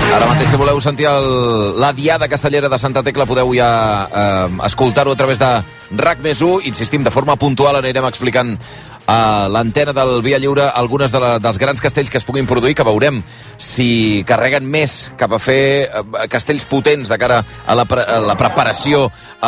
Ara mateix, si voleu sentir la Diada Castellera de Santa Tecla, podeu ja escoltar-ho a través de RAC+1. Insistim, de forma puntual anirem explicant a l'antena del Via Lliure algunes dels grans castells que es puguin produir, que veurem si carreguen més cap a fer castells potents de cara a la preparació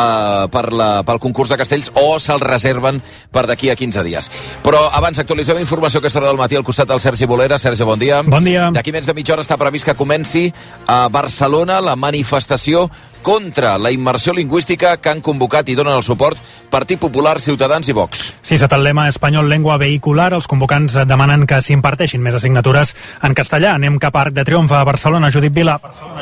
pel concurs de castells, o se'ls reserven per d'aquí a 15 dies. Però abans actualitzem informació a aquesta hora del matí al costat del Sergi Bolera. Sergi, bon dia. Bon dia. D'aquí menys de mitja hora està previst que comenci a Barcelona la manifestació contra la immersió lingüística que han convocat i donen el suport Partit Popular, Ciutadans i Vox. Sí, sota el lema Espanyol Lengua Vehicular, els convocants demanen que s'imparteixin més assignatures en castellà. Anem cap a Arc de Triomf a Barcelona. Judit Vila.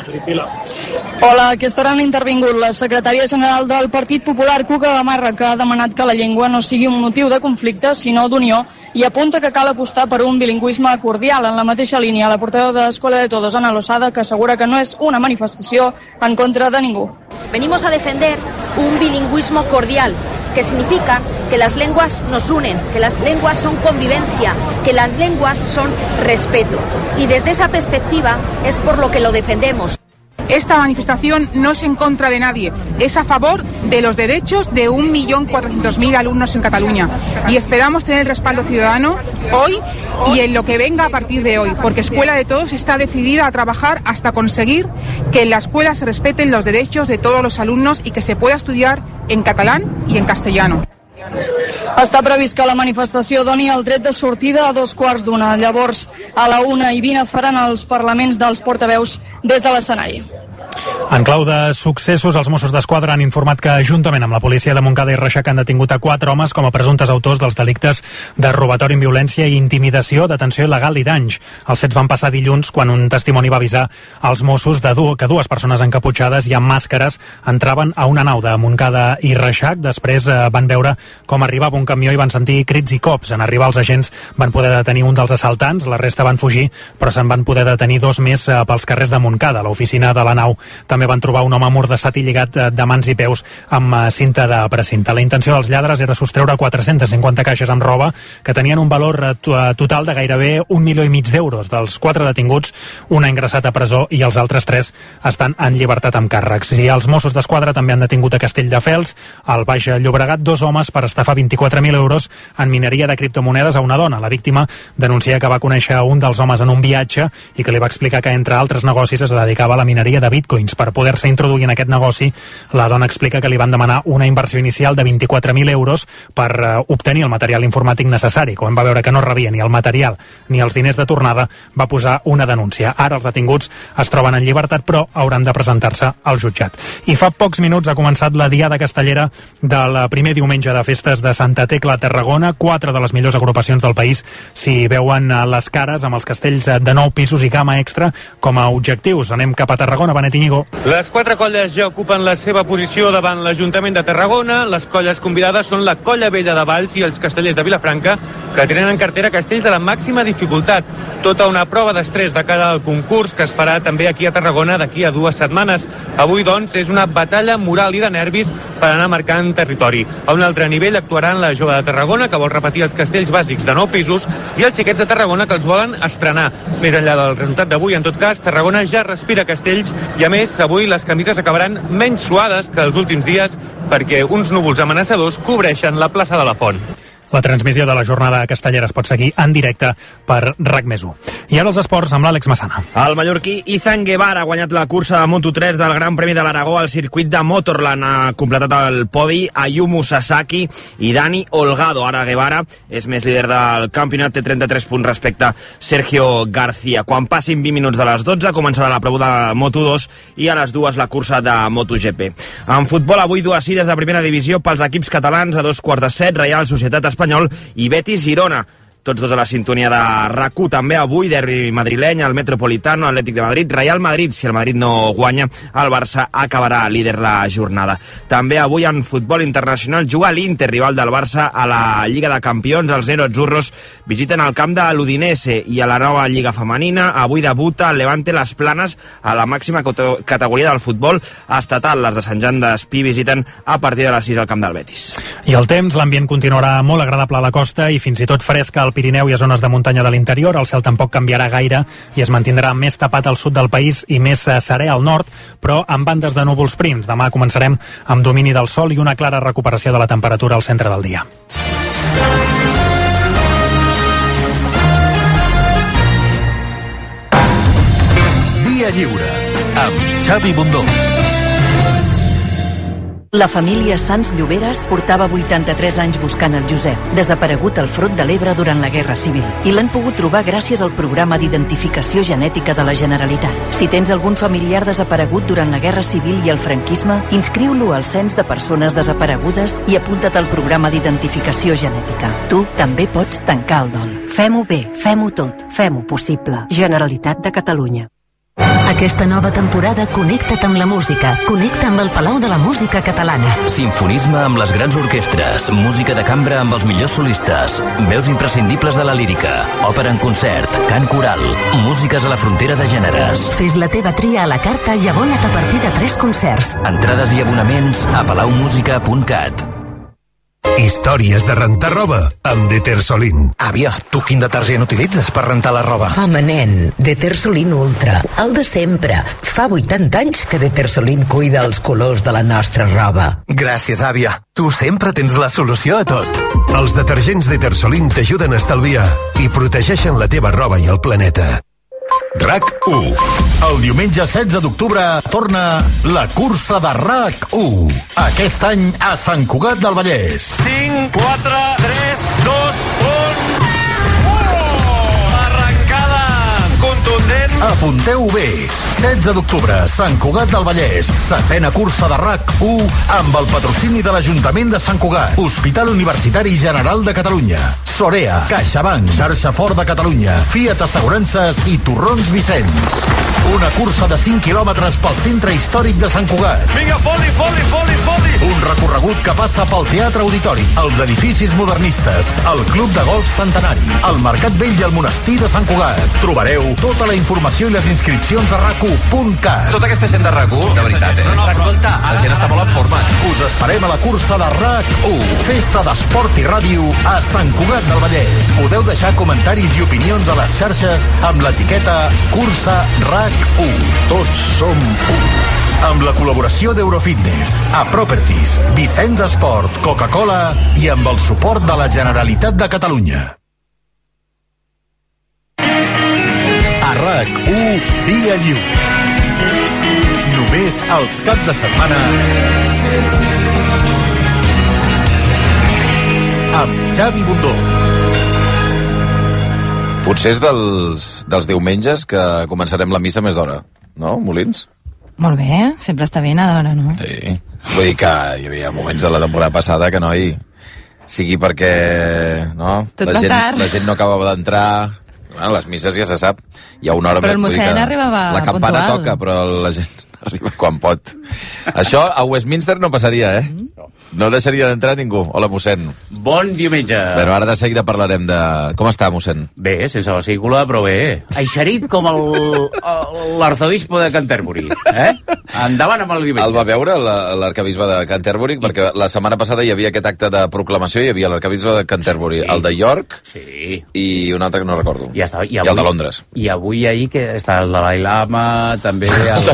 Hola, a aquesta hora han intervingut la secretària general del Partit Popular, Cuca Gamarra, que ha demanat que la llengua no sigui un motiu de conflicte, sinó d'unió, i apunta que cal apostar per un bilingüisme cordial. En la mateixa línia, la portaveu de l'Escola de Todos, Ana Losada, que assegura que no és una manifestació en contra de ningú. Venimos a defender un bilingüismo cordial, que significa que las lenguas nos unen, que las lenguas son convivencia, que las lenguas son respeto. Y desde esa perspectiva es por lo que lo defendemos. Esta manifestación no es en contra de nadie, es a favor de los derechos de 1.400.000 alumnos en Cataluña. Y esperamos tener el respaldo ciudadano hoy y en lo que venga a partir de hoy, porque Escuela de Todos está decidida a trabajar hasta conseguir que en la escuela se respeten los derechos de todos los alumnos y que se pueda estudiar en catalán y en castellano. Està previst que la manifestació doni el tret de sortida a 2:15. Llavors, a la 1:20 es faran els parlaments dels portaveus des de l'escenari. En clau de successos, els Mossos d'Esquadra han informat que, juntament amb la policia de Montcada i Reixac, han detingut a 4 homes com a presumptes autors dels delictes de robatori amb violència i intimidació, detenció il·legal i danys. Els fets van passar dilluns, quan un testimoni va avisar als Mossos que 2 persones encaputxades i amb màscares entraven a una nau de Montcada i Reixac. Després van veure com arribava un camió i van sentir crits i cops. En arribar, els agents van poder detenir un dels assaltants, la resta van fugir, però se'n van poder detenir 2 més pels carrers de Montcada. A l'oficina de la nau també van trobar un home amordassat i lligat de mans i peus amb cinta de precinta. La intenció dels lladres era sostreure 450 caixes amb roba que tenien un valor total de gairebé 1,5 milió d'euros. Dels 4 detinguts, un ha ingressat a presó i els altres 3 estan en llibertat amb càrrecs. I els Mossos d'Esquadra també han detingut a Castelldefels, al Baix Llobregat, 2 homes per estafar 24.000 euros en mineria de criptomonedes a una dona. La víctima denuncia que va conèixer un dels homes en un viatge i que li va explicar que, entre altres negocis, es dedicava a la mineria de bitcoins. Per poder-se introduir en aquest negoci, la dona explica que li van demanar una inversió inicial de 24.000 euros per obtenir el material informàtic necessari. Quan va veure que no rebia ni el material ni els diners de tornada, va posar una denúncia. Ara els detinguts es troben en llibertat, però hauran de presentar-se al jutjat. I fa pocs minuts ha començat la Diada Castellera del primer diumenge de festes de Santa Tecla a Tarragona. 4 de les millors agrupacions del país s'hi veuen les cares, amb els castells de 9 pisos i gamma extra com a objectius. Anem cap a Tarragona, Benet Íñigo. Les 4 colles ja ocupen la seva posició davant l'Ajuntament de Tarragona. Les colles convidades són la Colla Vella de Valls i els Castellers de Vilafranca, que tenen en cartera castells de la màxima dificultat. Tota una prova d'estrès de cara al concurs, que es farà també aquí a Tarragona d'aquí a 2 setmanes. Avui, doncs, és una batalla moral i de nervis per anar marcant territori. A un altre nivell actuaran la Jove de Tarragona, que vol repetir els castells bàsics de 9 pisos, i els Xiquets de Tarragona, que els volen estrenar. Més enllà del resultat d'avui, en tot cas, Tarragona ja respira castells i, a més, avui les camises acabaran menys suades que els últims dies, perquè uns núvols amenaçadors cobreixen la plaça de la Font. La transmissió de la jornada castellera es pot seguir en directe per RAC+1. I ara els esports amb l'Àlex Massana. El mallorquí Izan Guevara ha guanyat la cursa de Moto3 del Gran Premi de l'Aragó al circuit de Motorland. Ha completat el podi Ayumu Sasaki i Dani Holgado. Ara Guevara és més líder del campionat, té 33 punts respecte a Sergio García. Quan passin 20 minuts de les 12 començarà la prova de Moto2 i a les 2 la cursa de MotoGP. En futbol, avui 2 ides de primera divisió pels equips catalans. A 2:15, Reial Societat Espanyol i Betis Girona. Tots dos a la sintonia de RAC1. També avui, derbi madrileny, el Metropolitano, Atlètic de Madrid, Real Madrid. Si el Madrid no guanya, el Barça acabarà líder la jornada. També avui en futbol internacional juga l'Inter, rival del Barça a la Lliga de Campions. Els Nero-Azzurros visiten el camp de l'Udinese. I a la nova Lliga Femenina, avui debuta el Levante Las Planes a la màxima categoria del futbol estatal. Les de Sant Jan d'Espí visiten a partir de les 6 al camp del Betis. I el temps, l'ambient continuarà molt agradable a la costa i fins i tot fresc al del Pirineu i a zones de muntanya de l'interior. El cel tampoc canviarà gaire i es mantindrà més tapat al sud del país i més serè al nord, però amb bandes de núvols prims. Demà començarem amb domini del sol i una clara recuperació de la temperatura al centre del dia. Via Lliure, amb Xavi Bundó. La família Sans Lloberes portava 83 anys buscant el Josep, desaparegut al Front de l'Ebre durant la Guerra Civil, i l'han pogut trobar gràcies al programa d'identificació genètica de la Generalitat. Si tens algun familiar desaparegut durant la Guerra Civil i el franquisme, inscriu-lo al Cens de Persones Desaparegudes i apunta't al programa d'identificació genètica. Tu també pots tancar el dol. Fem-ho bé, fem-ho tot, fem-ho possible. Generalitat de Catalunya. Aquesta nova temporada connecta't amb la música. Connecta amb el Palau de la Música Catalana. Sinfonisme amb les grans orquestres, música de cambra amb els millors solistes, veus imprescindibles de la lírica, òpera en concert, cant coral, músiques a la frontera de gèneres. Fes la teva tria a la carta i abona't a partir de 3 concerts. Entrades i abonaments a palaumusica.cat. Històries de rentar roba amb Detersolin. Àvia, tu quin detergent utilitzes per rentar la roba? Home, nen, Detersolin Ultra, el de sempre. Fa 80 anys que Detersolin cuida els colors de la nostra roba. Gràcies, àvia. Tu sempre tens la solució a tot. Els detergents Detersolin t'ajuden a estalviar i protegeixen la teva roba i el planeta. RAC1. El diumenge 16 d'octubre torna la cursa de RAC1. Aquest any a Sant Cugat del Vallès. 5, 4, 3, 2, 1... Arrencada contundent. Apunteu bé. 16 d'octubre, Sant Cugat del Vallès. 7ª cursa de RAC1 amb el patrocini de l'Ajuntament de Sant Cugat, Hospital Universitari General de Catalunya, Sorea, CaixaBank, Xarxa Fort de Catalunya, Fiat Assegurances i Torrons Vicenç. Una cursa de 5 quilòmetres pel centre històric de Sant Cugat. Vinga, foli! Un recorregut que passa pel Teatre Auditori, els edificis modernistes, el Club de Golf Centenari, el Mercat Vell i el Monestir de Sant Cugat. Trobareu tota la informació i les inscripcions a RAC1.cat. Tota aquesta gent de RAC1, de veritat, Escolta, la gent està molt en forma. Us esperem a la cursa de RAC1, festa d'esport i ràdio a Sant Cugat del Vallès. Podeu deixar comentaris i opinions a les xarxes amb l'etiqueta Cursa RAC1. Tots som un. Amb la col·laboració d'Eurofitness, Aproperties, Vicenç Esport, Coca-Cola i amb el suport de la Generalitat de Catalunya. A RAC1, Via Lliure. Només els caps de setmana amb Xavi Bundó. Potser és dels diumenges que començarem la missa més d'hora, no, Molins? Molt bé, sempre està bé anar d'hora, no? Sí. Vull dir que hi havia moments de la temporada passada que sigui perquè la gent no acabava d'entrar. Bueno, les misses ja se sap. Hi ha una hora... Però el mossèn arribava la campana puntual. toca, però la gent arriba quan pot. Això a Westminster no passaria, No deixaria d'entrar ningú. Hola, mossèn. Bon diumenge. Però ara de seguida parlarem de... Com està, mossèn? Bé, sense vesícula, però bé. Eixerit com l'arzobispo de Canterbury. Endavant amb el diumenge. El va veure l'arcabisbe de Canterbury? Perquè la setmana passada hi havia aquest acte de proclamació, hi havia l'arcabisbe de Canterbury, el de York i un altre que no recordo. I el de Londres. I avui ahir que està el Dalai Lama, també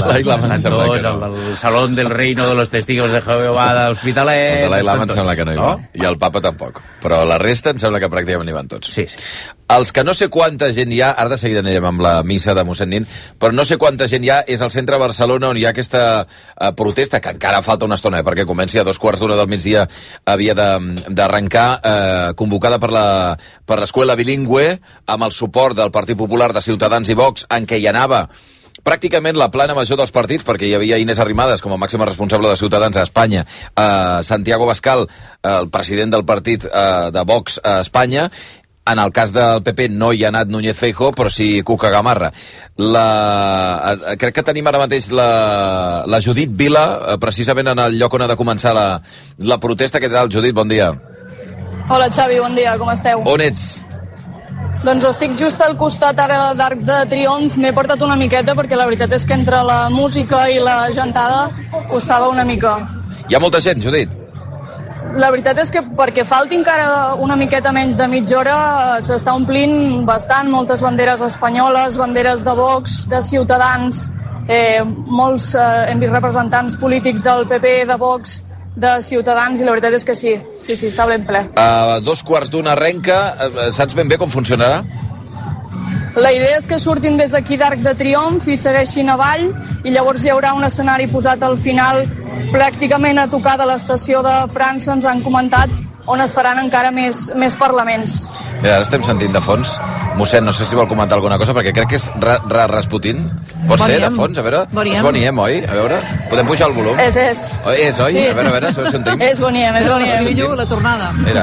el Salón del Reino de los Testigos de Jehová de Hospitalet. El Dalai Lama em sembla que no hi va. I el papa tampoc. Però la resta em sembla que pràcticament hi van tots. Sí. Els que no sé quanta gent hi ha, ara de seguida anirem amb la missa de mossèn Nin, però no sé quanta gent hi ha, és al centre de Barcelona on hi ha aquesta protesta, que encara falta una estona, perquè comenci a 2:15 del migdia, havia d'arrencar, convocada per l'Escola Bilingüe, amb el suport del Partit Popular, de Ciutadans i Vox, en què hi anava pràcticament la plana major dels partits, perquè hi havia Inés Arrimadas com a màxima responsable de Ciutadans a Espanya, Santiago Bascal, el president del partit de Vox a Espanya. En el cas del PP no hi ha anat Núñez Feijóo, però sí Cuca Gamarra. Crec que tenim ara mateix la Judit Vila, precisament en el lloc on ha de començar la protesta. Què tal, Judit? Bon dia. Hola, Xavi, bon dia, com esteu? On ets? Doncs estic just al costat ara d'Arc de Triomf. M'he portat una miqueta perquè la veritat és que entre la música i la gentada costava una mica. Hi ha molta gent, Judit? La veritat és que perquè falti encara una miqueta menys de mitja hora s'està omplint bastant, moltes banderes espanyoles, banderes de Vox, de Ciutadans, molts hem vist representants polítics del PP, de Vox, de Ciutadans, i la veritat és que sí, està ben ple. A 2:15 arrenca, saps ben bé com funcionarà? La idea és que surtin des d'aquí d'Arc de Triomf i segueixin avall, i llavors hi haurà un escenari posat al final pràcticament a tocar de l'estació de França, ens han comentat, on es faran encara més parlaments. Mira, ara estem sentint de fons. Mossèn, no sé si vol comentar alguna cosa, perquè crec que és Rasputin. Pot ser, de fons? A veure, és Boniem, oi? A veure, podem pujar el volum? És. És, oi? Sí. A veure, si ho sentim. És Boniem. La tornada. Mira.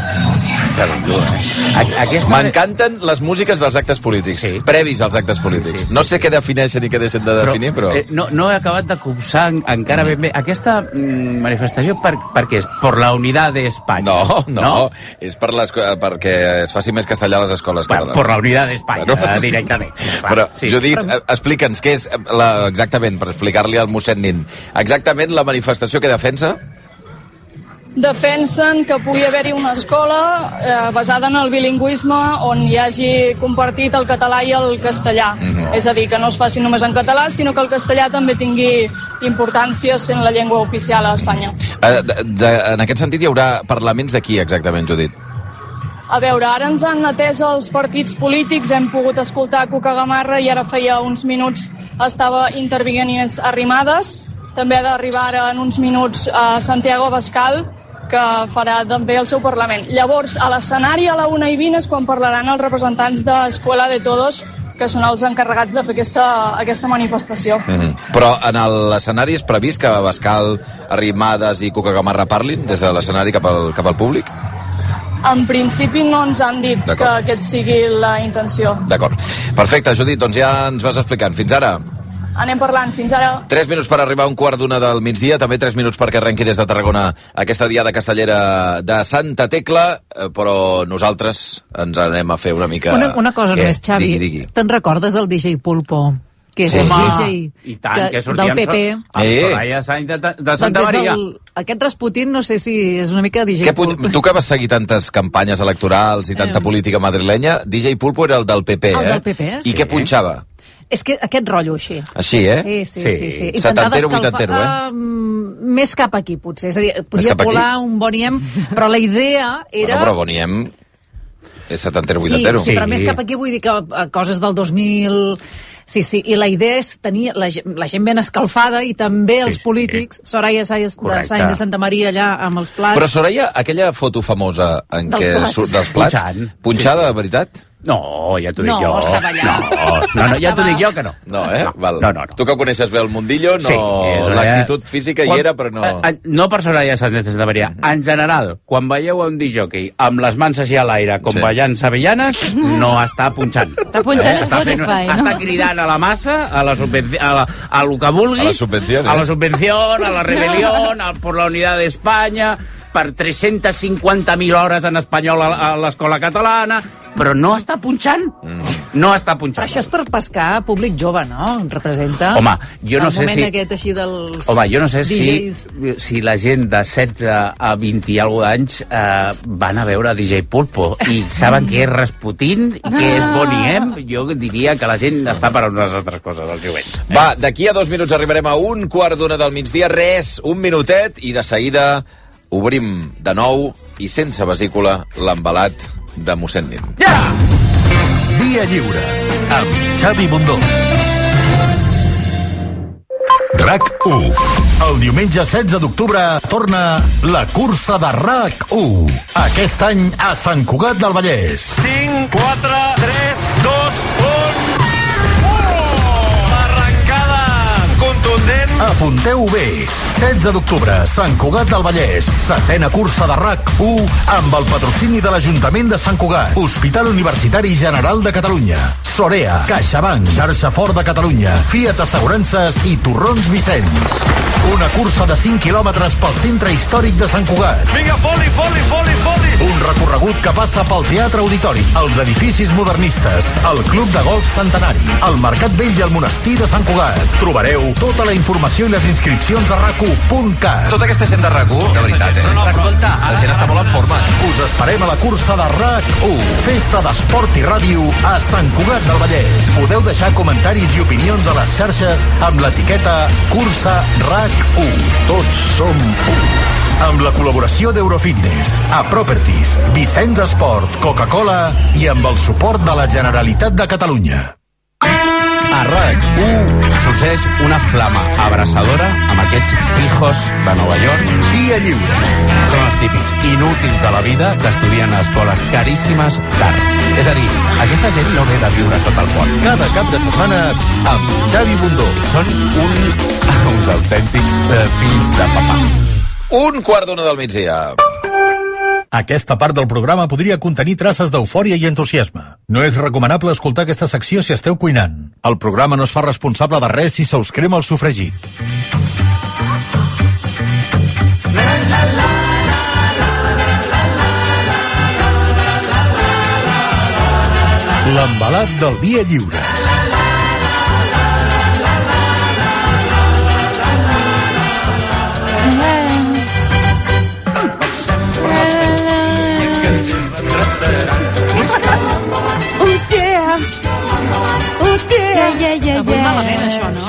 M'encanten les músiques dels actes polítics, previs als actes polítics. No sé què defineixen i què deixen de definir, però... No he acabat de copsar encara ben bé. Aquesta manifestació per què és? Per la unitat d'Espanya? No, és perquè es faci més castellà a les escoles catalanes. Per la unitat d'Espanya, directament. Però, Judit, explica'ns què és exactament, per explicar-li al mossèn Nin, exactament la manifestació que defensa? Defensen que pugui haver-hi una escola basada en el bilingüisme on hi hagi compartit el català i el castellà. És a dir, que no es faci només en català, sinó que el castellà també tingui importància sent la llengua oficial a Espanya. En aquest sentit hi haurà parlaments d'aquí exactament, Judit? A veure, ara ens han atès els partits polítics, hem pogut escoltar Cuca Gamarra i ara feia uns minuts estava intervinguent Inés Arrimadas. També ha d'arribar ara en uns minuts a Santiago Abascal, que farà també el seu Parlament. Llavors, a l'escenari a la 1:20 és quan parlaran els representants d'Escuela de Todos, que són els encarregats de fer aquesta manifestació. Però en l'escenari és previst que Abascal, Arrimadas i Cuca Gamarra parlin des de l'escenari cap al públic? En principi no ens han dit que aquest sigui la intenció. D'acord. Perfecte, Judit, doncs ja ens vas explicant. Fins ara. Anem parlant, fins ara. 3 minuts per arribar a 1:15 del migdia, també 3 minuts perquè arrenqui des de Tarragona aquesta diada castellera de Santa Tecla, però nosaltres ens anem a fer una mica... Una cosa només, Xavi. Digui. Te'n recordes del DJ Pulpo? Que és el DJ del PP. El Soraya Sainz de Santa Maria. Aquest Rasputin no sé si és una mica DJ Pulpo. Tu que vas seguir tantes campanyes electorals i tanta política madrilenya, DJ Pulpo era el del PP, El del PP, I què punxava? És que aquest rotllo així. Així, Sí. Setantero, vuitantero, més cap aquí, potser. És a dir, podia colar un Boniem, però la idea era... Bueno, però Boniem és setantero, vuitantero. Sí, però més cap aquí vull dir que coses del 2000... Sí, i la idea és tenir la gent ben escalfada i també els polítics. Soraya Sainz de Santa Maria allà amb els plats. Però Soraya, aquella foto famosa en què surt dels plats, punxada, de veritat? No, ja t'ho dic jo. No, estava allà. No, ja t'ho dic jo que no. No, Val. No. Tu que coneixes bé el mundillo, l'actitud física hi era, però no... No per Soraya Sánchez de Santa Maria. En general, quan veieu un discjockey amb les mans així a l'aire, com ballant sevillanes, no està punxant. Està punxant a Spotify, no? Està cridant a la massa, a lo que vulguis, a la subvenció, a la rebel·lió, per la unitat d'Espanya, per 350.000 hores en espanyol a l'escola catalana, però no està punxant. No està punxant. Però això és per pescar públic jove, no? Representa... Home, jo no sé si... El moment aquest així dels... Home, jo no sé si la gent de 16 a 20 i alguna d'anys van a veure DJ Pulpo i saben què és Rasputin i què és Boniem. Jo diria que la gent està per a unes altres coses, el jovent. Va, d'aquí a 2 minuts arribarem a 1:15 del migdia. Res, un minutet i de seguida obrim de nou i sense vesícula l'embalat de mossèn Nin. Via Lliure, amb Xavi Bundó. RAC1. El diumenge 16 d'octubre torna la cursa de RAC1. Aquest any a Sant Cugat del Vallès. 5, 4, 3, 2, 1... Arrencada contundent. Apunteu bé. 16 d'octubre, Sant Cugat del Vallès. 7ª cursa de RAC1 amb el patrocini de l'Ajuntament de Sant Cugat. Hospital Universitari General de Catalunya. Sorea, CaixaBank, Xarxa Fort de Catalunya, Fiat Assegurances i Torrons Vicenç. Una cursa de 5 quilòmetres pel centre històric de Sant Cugat. Vinga, foli! Un recorregut que passa pel Teatre Auditori, els edificis modernistes, el Club de Golf Centenari, el Mercat Vell i el Monestir de Sant Cugat. Trobareu tota la informació i les inscripcions a rac1.cat. Tota aquesta gent de RAC1, de veritat, escolta, la gent està molt en forma. Us esperem a la cursa de RAC1, festa d'esport i ràdio a Sant Cugat del Vallès. Podeu deixar comentaris i opinions a les xarxes amb l'etiqueta Cursa RAC1. Tots som u. Amb la col·laboració d'Eurofitness, Aproperties, Vicenç Esport, Coca-Cola i amb el suport de la Generalitat de Catalunya. A RAC1 sorgeix una flama abraçadora amb aquests pijos de Nova York. Via Lliure. Són els típics inútils de la vida que estudien a escoles caríssimes d'art. És a dir, aquesta gent no ve de viure sota el pont. Cada cap de setmana amb Xavi Bundó. Són uns autèntics fills de papà. 1:15 del migdia. Aquesta part del programa podria contenir traces d'eufòria i entusiasme. No és recomanable escoltar aquesta secció si esteu cuinant. El programa no es fa responsable de res si se us crema el sofregit. L'embalat del Via Lliure. Avui malament, això, no?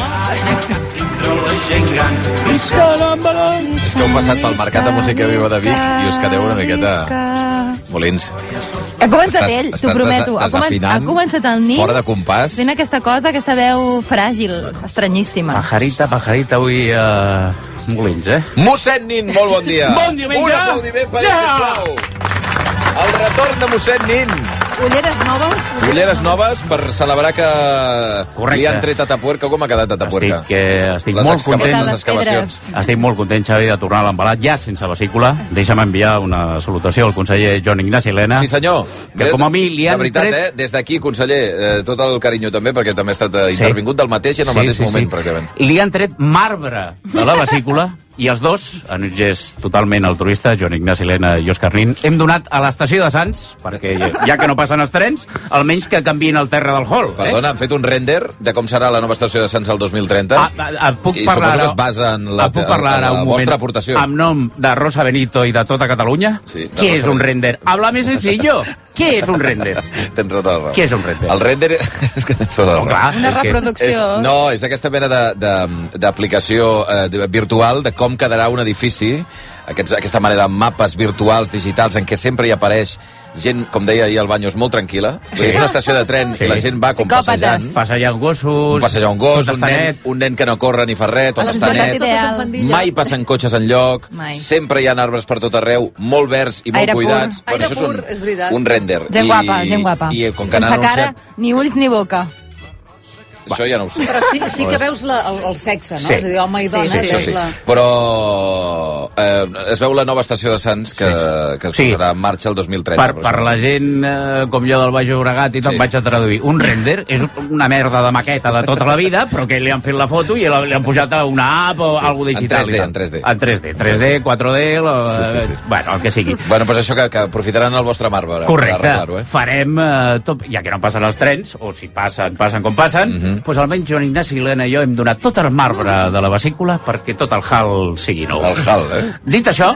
És que heu passat pel Mercat de Música Viva de Vic i us quedeu una miqueta molins. Ha començat ell, t'ho prometo. Ha començat el Nin. Fora de compàs. Fent aquesta cosa, aquesta veu fràgil, estranyíssima. Pajarita, avui... molins, Mossèn Nin, molt bon dia. Bon dia, un aplaudiment per ell, sisplau. El retorn de Mossèn Nin. Ulleres noves per celebrar que li han tret a Tapuerca. Com ha quedat a Tapuerca? Estic molt content. Les excavacions. Estic molt content, Xavi, de tornar a l'embalat ja sense vesícula. Deixa'm enviar una salutació al conseller Joan Ignasi Elena. Sí, senyor. Que com a mi li han tret... De veritat, des d'aquí, conseller, tot el carinyo també, perquè també ha estat intervingut del mateix i en el mateix moment, pràcticament. Li han tret marbre de la vesícula. I els dos, en un gest totalment altruista, Joan Ignasi Elena i Òscar Nin, hem donat a l'estació de Sants, perquè ja que no passen els trens, almenys que canviïn el terra del hall. Perdona, han fet un render de com serà la nova estació de Sants al 2030? Puc I parlar suposo que es basa en la vostra aportació. En nom de Rosa Benito i de tota Catalunya? Sí, què és un render? Habla més sencillo. Què és un render? Tens tota la raó. Què és un render? El render és que tens tota la raó. Una reproducció. No, és aquesta mena d'aplicació virtual de com quedarà un edifici, aquesta manera de mapes virtuals, digitals, en què sempre hi apareix gent, com deia ahir al Baños, molt tranquil·la. Sí. És una estació de tren i la gent va com passejant. Passejant gossos. Passejar un gos, un nen que no corre ni fa res, tot està net. Mai passen cotxes enlloc. Sempre hi ha arbres per tot arreu, molt verds i molt cuidats. Aire pur, és veritat. Un render. Gent guapa. I com que sense cara, ni ulls ni boca. Això ja no ho sé. Però sí que veus el sexe, no? Sí. És a dir, home i dona. Sí. Però es veu la nova estació de Sants que es posarà en marxa el 2030. Per la gent com jo del Baix Llobregat i tot, vaig a traduir. Un render és una merda de maqueta de tota la vida, però que li han fet la foto i li han pujat a una app o alguna digital. En 3D. 3D, 4D, bueno, el que sigui. Bueno, doncs això que aprofitaran el vostre marbre. Correcte. Farem tot, ja que no passen els trens, o si passen com passen, doncs almenys Joan Ignasi Elena i jo hem donat tot el marbre de la vesícula perquè tot el hall sigui nou. El hall, Dit això,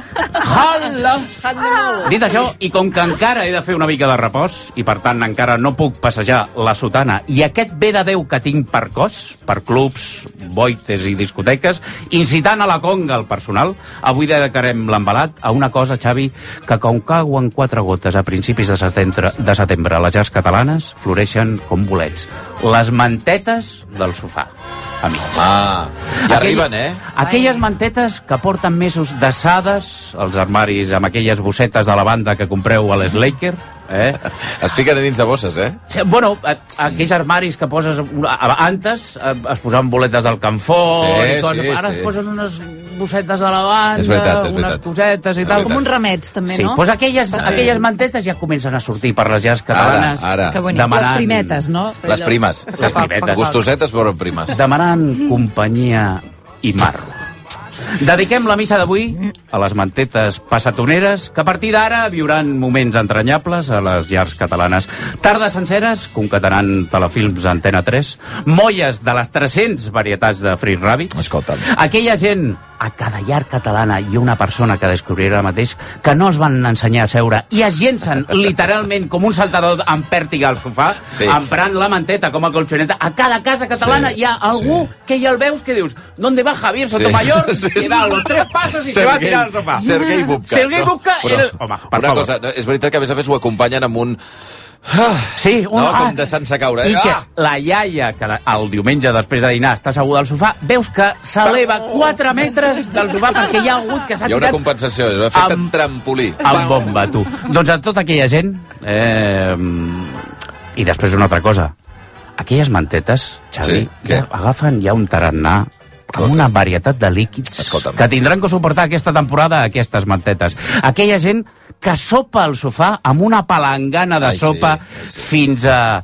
dit això, i com que encara he de fer una mica de repòs, i per tant encara no puc passejar la sotana, i aquest bé de Déu que tinc per cos, per clubs, boites i discoteques, incitant a la conga el personal, avui dedicarem l'embalat a una cosa, Xavi, que com cauen 4 gotes a principis de setembre a les llars catalanes, floreixen com bolets. Les mantetes del sofà, amics. Ja arriben, Aquelles mantetes que porten mesos desades als armaris amb aquelles bossetes de la banda que compreu a l'Slaker, Es fiquen a dins de bosses, Bueno, aquells armaris que poses... Antes es posaven boletes del Canfor i coses. Ara es posen unes bossetes de lavanda, unes cosetes i tal. Com uns remets, també, no? Sí, doncs aquelles mantetes ja comencen a sortir per les llars catalanes. Ara. Les primetes, no? Les primes. Gustosetes, però primes. Demanant companyia i marro. Dediquem la missa d'avui a les mantetes passatoneres que a partir d'ara viuran moments entranyables a les llars catalanes. Tardes senceres concatenant telefilms a Antena 3, molles de les 300 varietats de Free Rabbit. Escolta'm. Aquella gent, a cada llar catalana hi ha una persona que descobrirà mateix que no es van ensenyar a seure i es llencen literalment com un saltador amb pèrtiga al sofà, emprant la manteta com a colchoneta. A cada casa catalana hi ha algú que ja el veus que dius, ¿dónde va Javier Sotomayor? I da los 3 passos i se va tirar al sofà. Sergei Bubka. Sergei Bubka era... Home, per favor. Cosa, és veritat que a més ho acompanyen amb un... Sí, com deixant-se caure. I que la iaia, que el diumenge després de dinar està asseguda al sofà, veus que s'eleva 4 metres del sofà perquè hi ha algú que s'ha tirat... Hi ha una compensació, és un efecte trampolí. Amb bomba, tu. Doncs a tota aquella gent... I després una altra cosa. Aquelles mantetes, Xavi, agafen ja un tarannà amb una varietat de líquids que tindran que suportar aquesta temporada aquestes mantetes. Aquella gent que sopa al sofà amb una palangana de sopa fins a...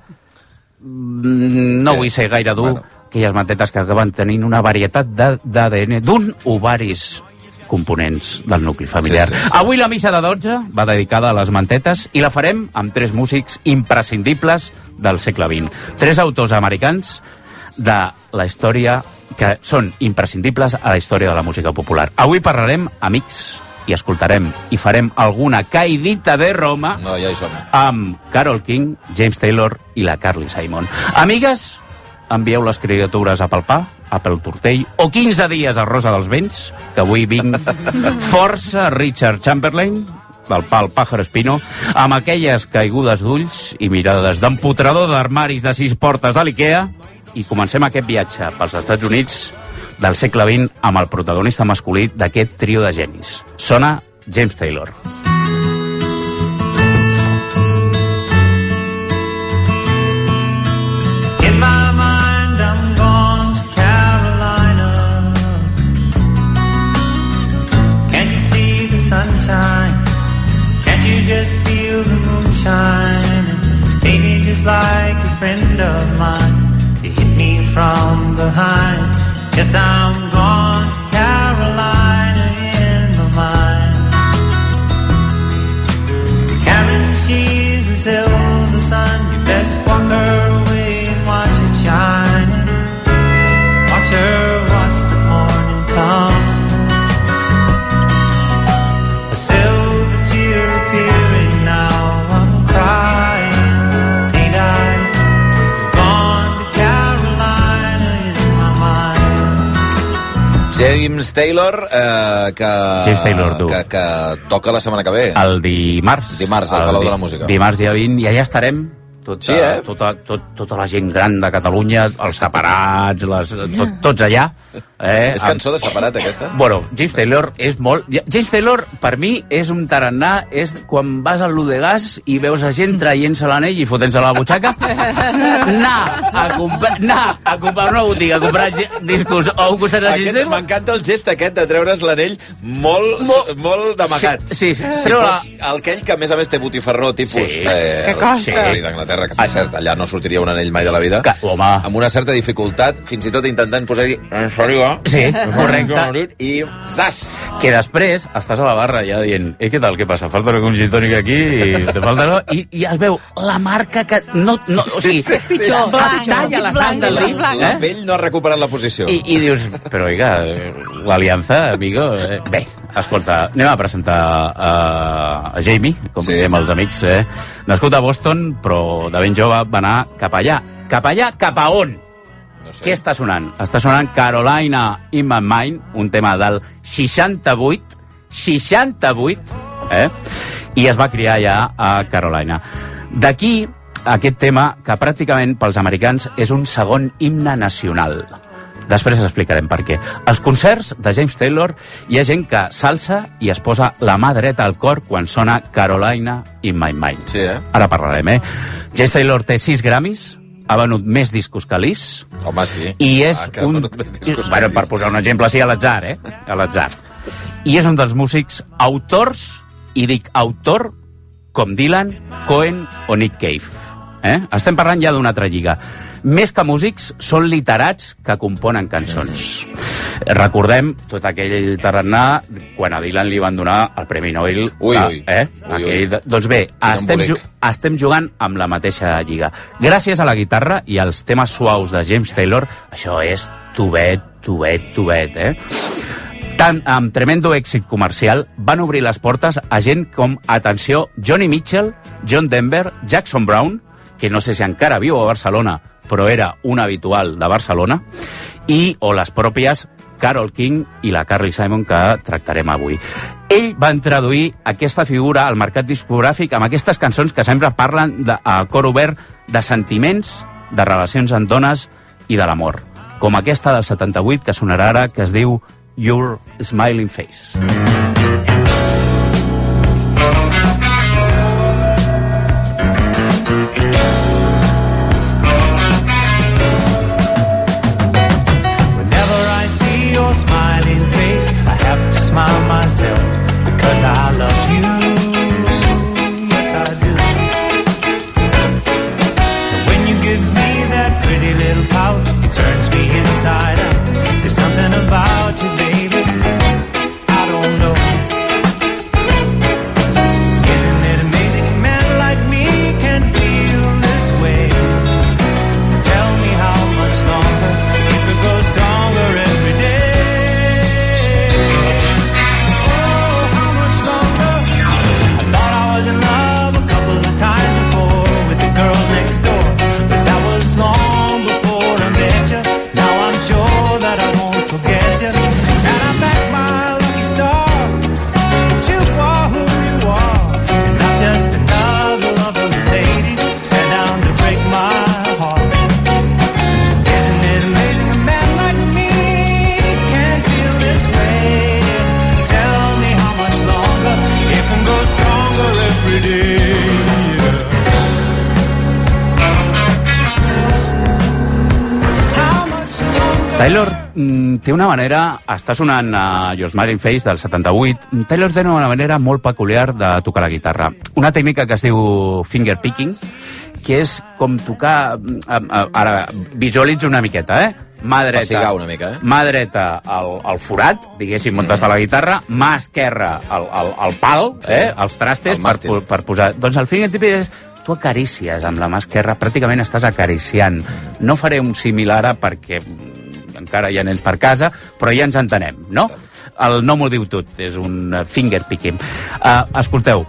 No vull ser gaire dur. Aquelles mantetes que acaben tenint una varietat d'ADN d'un ovaris components del nucli familiar. Avui la missa de 12 va dedicada a les mantetes i la farem amb 3 músics imprescindibles del segle XX. 3 autors americans de la història que són imprescindibles a la història de la música popular. Avui parlarem amics i escoltarem i farem alguna caidita de Roma amb Carole King, James Taylor i la Carly Simon. Amigues, envieu les criatures a palpar, a pel tortell, o 15 dies a Rosa dels Vents, que avui vinc força Richard Chamberlain, del pal Pájaro Espino, amb aquelles caigudes d'ulls i mirades d'empotrador d'armaris de 6 portes de l'Ikea, i comencem aquest viatge pels Estats Units del segle XX amb el protagonista masculí d'aquest trio de genis. Sona James Taylor. In my mind I'm gone to Carolina. Can't you see the sunshine? Can't you just feel the moonshine? Ain't it just like a friend of mine? Hit me from behind. Yes, I'm gone to Carolina in my mind. Karen, she's the silver sun. You best walk her away and watch it shine. Watch her watch the morning come. A silver tear appearing now. I'm crying. James Taylor, que toca la setmana que ve. El dimarts. Dimarts, al Palau de la Música. Dimarts, dia 20, i allà estarem. Tota la gent gran de Catalunya, els separats, tots allà. És cançó de separat, aquesta? Bueno, James Taylor és molt... James Taylor, per mi, és un tarannà, és quan vas al Ludegàs i veus a gent traient-se l'anell i fotent-se a la butxaca, anar a comprar una botiga, a comprar discos o un costat de James Taylor... M'encanta el gest aquest de treure's l'anell molt d'amagat. Sí. Si fos aquell que, a més té botifarró tipus... Que costa. D'Anglaterra, que per cert, allà no sortiria un anell mai de la vida. Home. Amb una certa dificultat, fins i tot intentant posar-hi... Sí, correcte. I zas! Que després estàs a la barra ja dient, què tal, què passa? Falta un gin tònic aquí i te falta no? I es veu la marca que... No, o sigui, és pitjor. Talla la sang del dit. La pell no ha recuperat la posició. I dius, però oiga, l'aliança, amigo... Bé, escolta, anem a presentar a Jamie, com diem els amics, nascut a Boston, però de ben jove va anar cap allà. Cap allà, cap a on? Què està sonant? Està sonant Carolina in My Mind, un tema del 68, i es va criar ja a Carolina. D'aquí aquest tema que pràcticament pels americans és un segon himne nacional. Després explicarem per què. Als concerts de James Taylor hi ha gent que s'alça i es posa la mà dreta al cor quan sona Carolina in My Mind. Sí, Ara parlarem, James Taylor té 6 Grammys, ha venut més discos que Liz. Home, sí. I és bueno, per posar un exemple així a l'atzar, A l'atzar. I és un dels músics autors, i dic autor, com Dylan, Cohen o Nick Cave. Estem parlant ja d'una altra lliga. Més que músics, són literats que componen cançons. Recordem tot aquell tarannà quan a Dylan li van donar el Premi Nobel. Doncs bé, estem jugant amb la mateixa lliga. Gràcies a la guitarra i als temes suaus de James Taylor, això és tubet. Tant amb tremendo èxit comercial, van obrir les portes a gent com, atenció, Johnny Mitchell, John Denver, Jackson Brown, que no sé si encara viu a Barcelona, però era un habitual de Barcelona, o les pròpies Carole King i la Carly Simon, que tractarem avui. Ell va introduir aquesta figura al mercat discogràfic amb aquestes cançons que sempre parlen a cor obert de sentiments, de relacions amb dones i de l'amor. Com aquesta del 78, que sonarà ara, que es diu Your Smiling Face. Smile myself because I love you. Yes, I do. And when you give me that pretty little pout, it turns me inside out. There's something about you, baby, I don't know. Isn't it amazing a man like me can feel this way? Tell me how much longer it could go stronger every day. Taylor té una manera, està sonant a Your Smiling Face del 78, Taylor té una manera molt peculiar de tocar la guitarra. Una tècnica que es diu finger picking, que és com tocar, ara visualitzo una miqueta, mà dreta, una mica, mà dreta al forat, diguéssim, on està la guitarra, mà esquerra al pal, als trastes, per posar... Doncs el finger picking és tu acarícies amb la mà esquerra, pràcticament estàs acariciant. No faré un símil ara perquè encara hi ha nens per casa, però ja ens entenem, no? El nom ho diu tot, és un finger picking. Escolteu,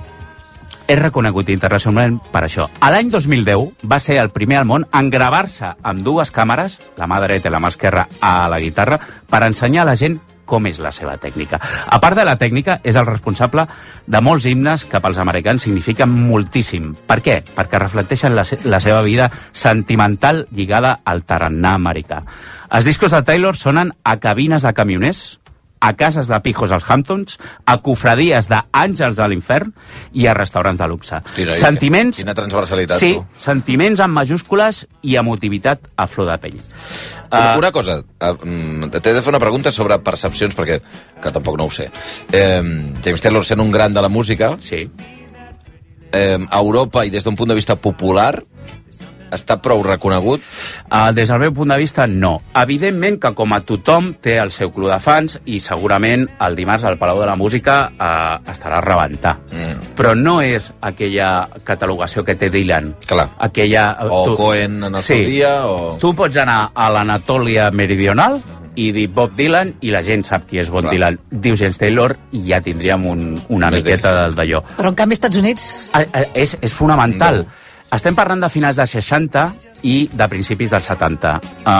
és reconegut internacionalment per això. A l'any 2010 va ser el primer al món en gravar-se amb dues càmeres, la mà dreta i la mà esquerra a la guitarra, per ensenyar a la gent com és la seva tècnica. A part de la tècnica, és el responsable de molts himnes que pels americans signifiquen moltíssim. Per què? Perquè reflecteixen la seva vida sentimental lligada al tarannà americà. Els discos de Taylor sonen a cabines de camioners, a cases de pijos als Hamptons, a cofradies d'àngels de l'infern i a restaurants de luxe. Sentiments... Quina transversalitat, sí, sentiments en majúscules i emotivitat a flor de pell. Una cosa, t'he de fer una pregunta sobre percepcions, perquè que tampoc no ho sé. James Taylor, sent un gran de la música, sí. A Europa i des d'un punt de vista popular, està prou reconegut? Des del meu punt de vista, no. Evidentment que com a tothom té el seu club de fans i segurament el dimarts al Palau de la Música estarà a rebentar. Però no és aquella catalogació que té Dylan. Clar. Cohen en el seu dia, o... Tu pots anar a l'Anatòlia Meridional i dir Bob Dylan i la gent sap qui és Bob Dylan. Diu James Taylor i ja tindríem una miqueta d'allò. Però en canvi als Estats Units... És fonamental. No. Estem parlant de finals dels 60 i de principis dels 70.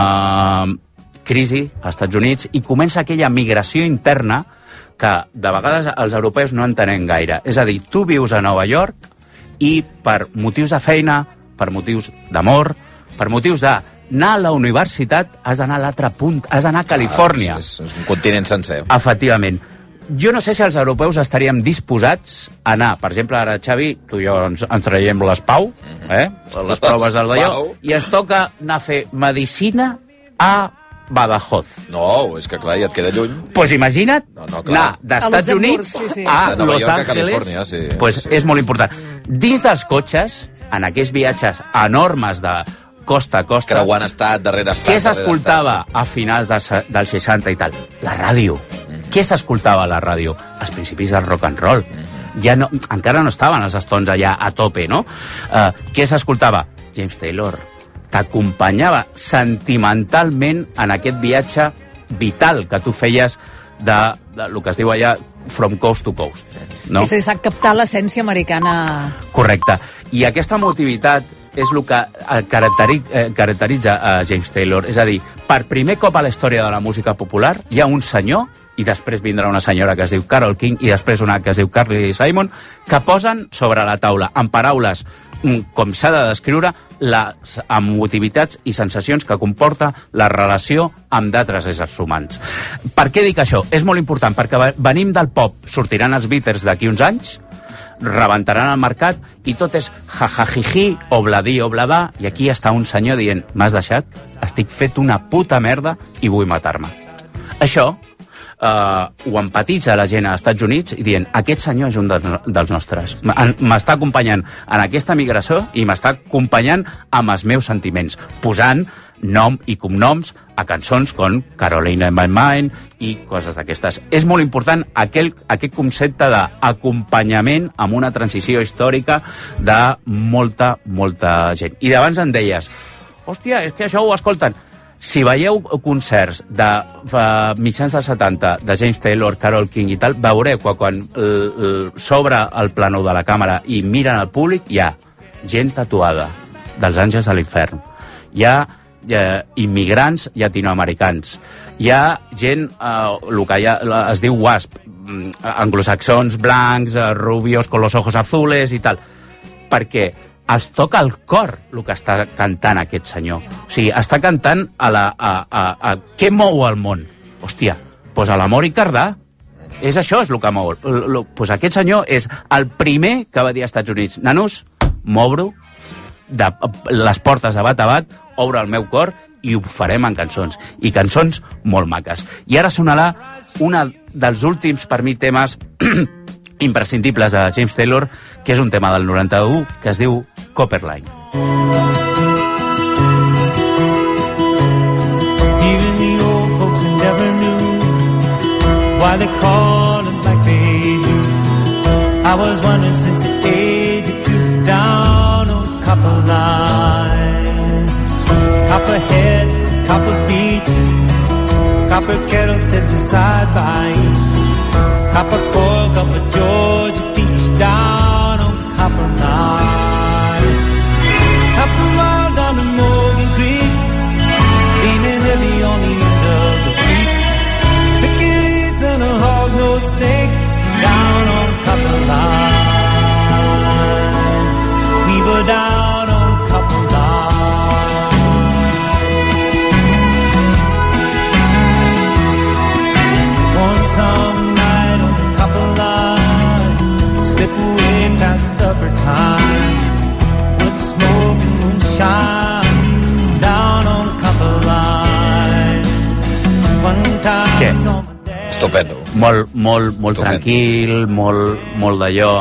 Crisi als Estats Units i comença aquella migració interna que de vegades els europeus no entenem gaire. És a dir, tu vius a Nova York i per motius de feina, per motius d'amor, per motius d'anar a la universitat, has d'anar a l'altre punt, has d'anar a Califòrnia. És un continent sencer. Efectivament. jo no sé si els europeus estaríem disposats a anar, per exemple, ara, Xavi, tu i jo ens traiem les PAU, les proves del d'allò, i ens toca anar a fer medicina a Badajoz. No, és que clar, ja et queda lluny. Pues imagina't anar d'Estats Units a Los Angeles. Pues és molt important. Dins dels cotxes, en aquells viatges enormes de costa a costa... Creuant estat, darrere estat... Què s'escoltava a finals dels 60 i tal? La ràdio. Què s'escoltava a la ràdio? Els principis del rock and roll. Ja no, encara no estaven els Stones allà a tope, no? Què s'escoltava? James Taylor t'acompanyava sentimentalment en aquest viatge vital que tu feies de lo que es diu allà from coast to coast. No? És a dir, s'ha captat l'essència americana. Correcte. I aquesta emotivitat és el que caracteritza a James Taylor. És a dir, per primer cop a la història de la música popular hi ha un senyor, i després vindrà una senyora que es diu Carole King i després una que es diu Carly Simon, que posen sobre la taula, en paraules com s'ha de descriure, les emotivitats i sensacions que comporta la relació amb d'altres éssers humans. Per què dic això? És molt important, perquè venim del pop, sortiran els Beatles d'aquí uns anys, rebentaran el mercat i tot és jajajiji, obladí, obladà, i aquí està un senyor dient, m'has deixat, estic fet una puta merda i vull matar-me. Això ho empatitza la gent als Estats Units i dient, aquest senyor és un dels nostres. M'està acompanyant en aquesta migració i m'està acompanyant amb els meus sentiments, posant nom i cognoms a cançons com Carolina in My Mind i coses d'aquestes. És molt important aquest concepte d'acompanyament amb una transició històrica de molta, molta gent. I d'abans em deies, hòstia, és que això ho escolten. Si veieu concerts de mitjans dels 70 de James Taylor, Carole King i tal, veureu que quan s'obre el plànol de la càmera i miren al públic, hi ha gent tatuada dels àngels de l'infern, hi ha immigrants llatinoamericans, hi ha gent, el que es diu WASP, anglosaxons blancs, rubios con los ojos azules i tal, perquè es toca el cor el que està cantant aquest senyor. O sigui, està cantant a què mou el món? Hòstia, doncs a l'amor i cardà. És això, és el que mou. Doncs aquest senyor és el primer que va dir als Estats Units, nanos, m'obro les portes de bat a bat, obro el meu cor i ho farem en cançons. I cançons molt maques. I ara sonarà una dels últims, per mi, temes imprescindibles de James Taylor, que és un tema del 91 que es diu Copperline. Even the old folks never knew why they call it like they do. I was wondering since the age of 2 down on Copperline. Copper head, copper beach, copper kettle set beside by each, copper cork, copper Georgia peach down on Copperline. Half a mile down to Morgan Creek, leaning heavy on the end of the creek. Mickey leads and a hog-nosed snake down on Copperline. We were down on Copperline. One summer night on Copperline, slip away past supper time. Smoking moonshine down on Copperline. Què? Estupendo. Molt tranquil, molt d'allò.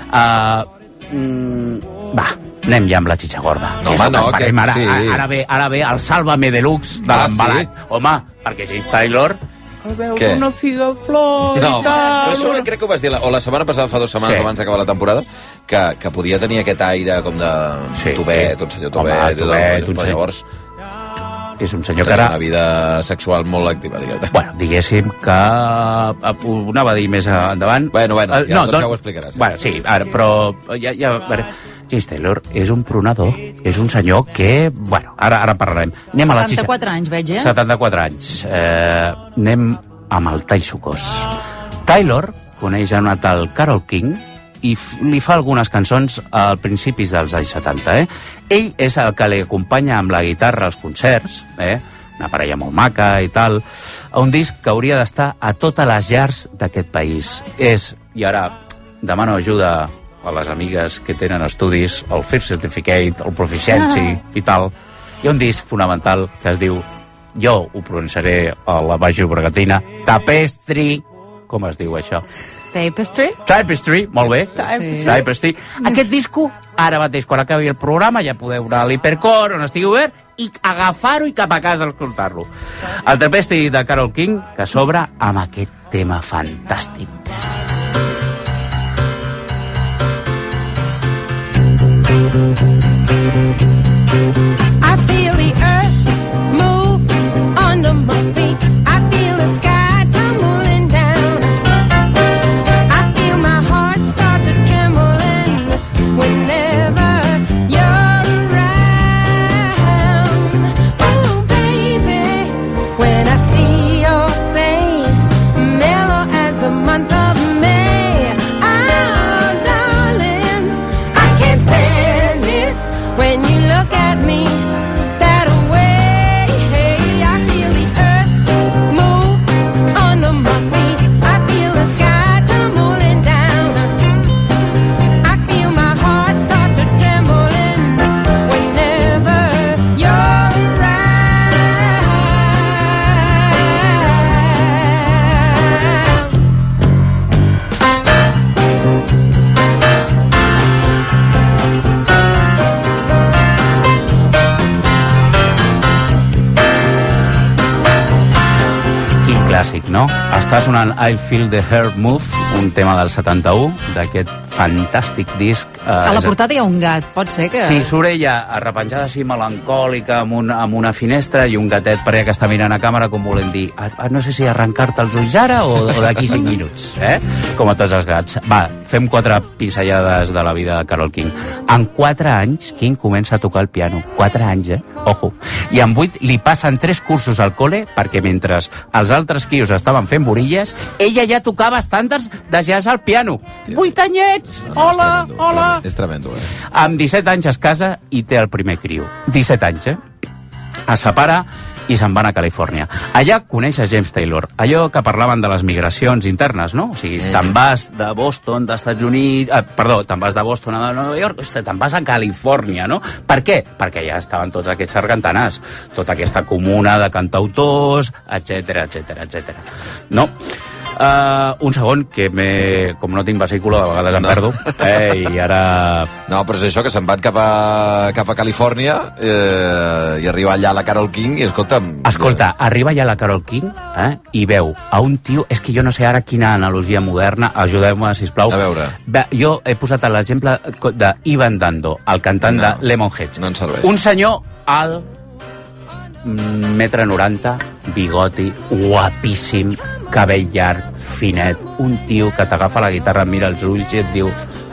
Va, anem ja amb la xitxa gorda. No, home, no, que sí. Ara ve el Sálvame Deluxe de l'embalat. Sí? Home, perquè James Taylor... Què? Conocido flor no, i tal... Però això crec que ho vas dir o la setmana passada, fa 2 setmanes sí, abans d'acabar la temporada, que podia tenir aquest aire com de sí, Tobet, un senyor Tobet, però llavors és un senyor que era... una vida sexual molt activa, diguem. Bueno, diguéssim que ho anava a dir més endavant. Bueno, ja ho explicaràs. Bueno, sí, ara, però ja James Taylor és un pronador, és un senyor que... Bueno, ara en parlarem. Anem 74 anys, veig, 74 anys. Anem amb el tall sucós. Taylor coneix a una tal Carole King i li fa algunes cançons al principis dels anys 70, Ell és el que li acompanya amb la guitarra als concerts, una parella molt maca i tal, un disc que hauria d'estar a totes les llars d'aquest país. I ara demano ajuda a les amigues que tenen estudis, el First Certificate, el Proficiency i tal. Hi ha un disc fonamental que es diu, jo ho pronunciaré a la Baix Llobregatina, Tapestry. Com es diu això? Tapestry? Tapestry, molt bé. Tapestry. Aquest disco, ara mateix, quan acabi el programa, ja podeu anar a l'Hipercor, on estigui obert, i agafar-ho i cap a casa a escoltar-lo. El Tapestry de Carole King, que s'obre amb aquest tema fantàstic. I feel the earth move under my feet. I feel the sky tumbling down. I feel my heart start to trembling whenever you're around. Oh baby, when I see your face, mellow as the month of May. Oh darling, I can't stand it when you look at me that way. I feel the earth move under my feet. I feel the sky tumbling down. I feel my heart start to trembling whenever you're around. Quin clàssic, no? Està sonant I Feel the Earth Move, un tema del 71, d'aquest fantàstic disc. A la portada hi ha un gat, pot ser que... Sí, surt ella arrepenjada així melancòlica amb una finestra i un gatet per allà que està mirant a càmera com volent dir no sé si arrencar-te els ulls ara o d'aquí 5 minuts, com a tots els gats. Va, fem 4 pinzellades de la vida de Carole King. En 4 anys, King comença a tocar el piano. 4 anys, Ojo. I en 8 li passen 3 cursos al col·le perquè mentre els altres quios estaven fent borilles, ella ja tocava estàndards de jazz al piano. 8 anyets! Hola, hola! És tremendo, Amb 17 anys es casa i té el primer criu. 17 anys, Es separa i se'n van a Califòrnia. Allà coneix a James Taylor. Allò que parlaven de les migracions internes, no? O sigui, te'n vas de Boston, d'Estats Units... te'n vas de Boston a Nova York, te'n vas a Califòrnia, no? Per què? Perquè allà estaven tots aquests sargantanars, tota aquesta comuna de cantautors, etc. No? Un segon, que com no tinc vesícula, de vegades em perdo, i ara... No, però és això, que se'n van cap a Califòrnia i arriba allà la Carole King i Escolta, arriba allà la Carole King i veu a un tio... És que jo no sé ara quina analogia moderna, ajudeu-me, sisplau. A veure. Jo he posat l'exemple d'Ivan Dando, el cantant de Lemonheads. No en serveix. Un senyor alt, 1,90 m, bigoti, guapíssim, cabell llarg, finet, un tio que t'agafa la guitarra, mira els ulls i et diu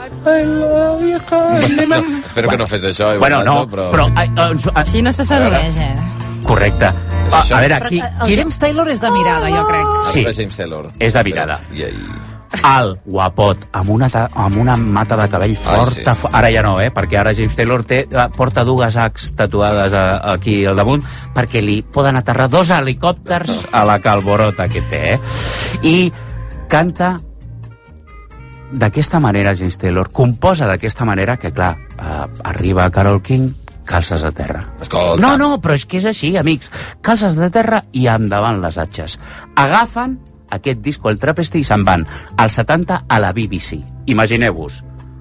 espero que no fes això, bueno, no, però així no se sedueix, correcte. A veure, el James Taylor és de mirada, jo crec. Sí, James Taylor és de mirada. Alt, guapot, amb una mata de cabell forta. Ara ja no, perquè ara James Taylor porta 2 H's tatuades aquí al damunt perquè li poden aterrar 2 helicòpters a la calborota que té, I canta d'aquesta manera James Taylor, composa d'aquesta manera que, clar, arriba Carole King, calces a terra. Escolta. No, però és que és així, amics. Calces de terra i endavant les atxes. Agafen aquest disco, el Tapestry, i se'n van al 70 a la BBC. Imagineu-vos,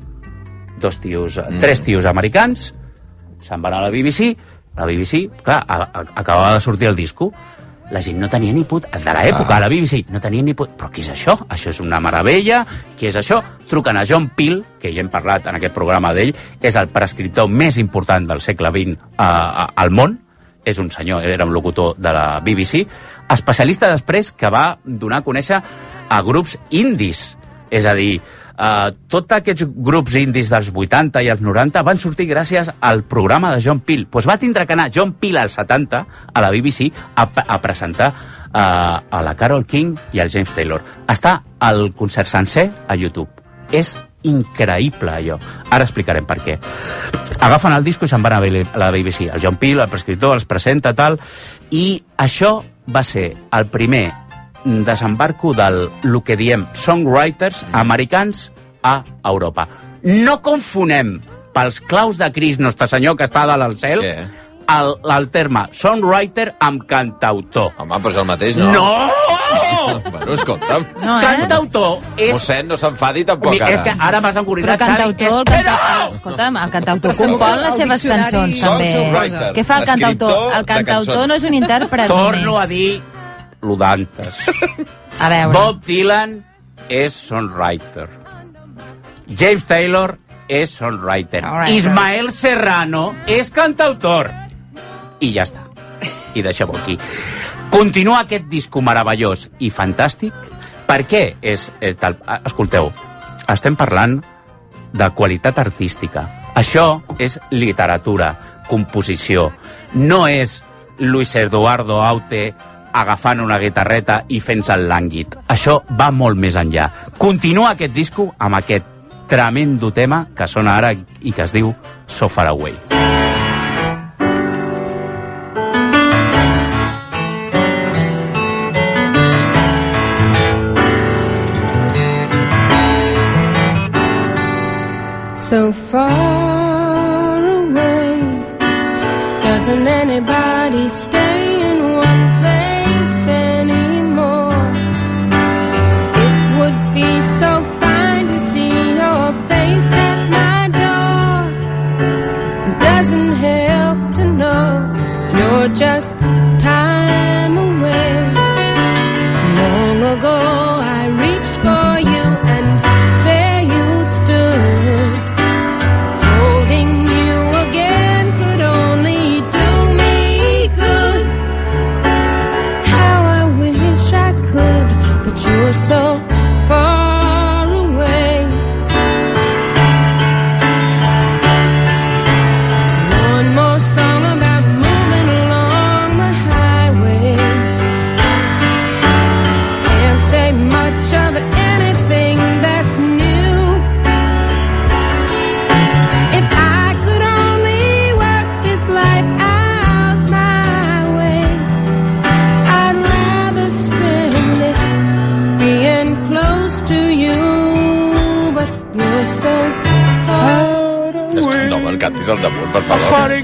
3 tios americans se'n van a la BBC, clar, acabava de sortir el disco, la gent no tenia ni put, de l'època, a la BBC, no tenia ni put, però què és això? Això és una meravella, què és això? Truquen a John Peel, que ja hem parlat en aquest programa d'ell, és el prescriptor més important del segle XX al món, és un senyor, era un locutor de la BBC, especialista després que va donar a conèixer a grups indis, és a dir, tots aquests grups indis dels 80 i els 90 van sortir gràcies al programa de John Peel. Doncs va tindre que anar John Peel als 70 a la BBC a presentar a la Carole King i al James Taylor. Està el concert sencer a YouTube. És increïble, allò. Ara explicarem per què. Agafen el disco i se'n van a la BBC. El John Peel, el prescriptor, els presenta, tal, i això va ser el primer desembarco del que diem songwriters americans a Europa. No confonem pels claus de Crist, Nostre Senyor, que està dalt al cel, el terme songwriter amb cantautor. Home, però és el mateix, no? No! Bueno, escolta'm. No, cantautor és... Mossèn, no s'enfadi tampoc, ara. És que ara m'has encorrinat, Xavi. Escolta'm, el cantautor compon les seves cançons, també. Què fa el cantautor? El cantautor no és un intèrpret només. Torno a dir lo d'antes. A veure. Bob Dylan és songwriter. James Taylor és songwriter. Ismael Serrano és cantautor. I ja està. I deixem-ho aquí. Continua aquest disco meravellós i fantàstic. Per què és tal? Escolteu, estem parlant de qualitat artística. Això és literatura, composició. No és Luis Eduardo Aute agafant una guitarreta i fent-se el lànguid. Això va molt més enllà. Continua aquest disco amb aquest tremendo tema que sona ara i que es diu So Far Away. So far away, doesn't anybody stay in one place anymore? It would be so fine to see your face at my door. It doesn't help to know you're just time away. Long ago I reached for you and there you stood. Holding you again could only do me good. How I wish I could, but you're so far away. One more song about moving along the highway. Can't say much of anything that's new. If I could only work this life out my way, I'd rather spend it being close to you, but you're so far away. No me'l cantis al damunt, per favor.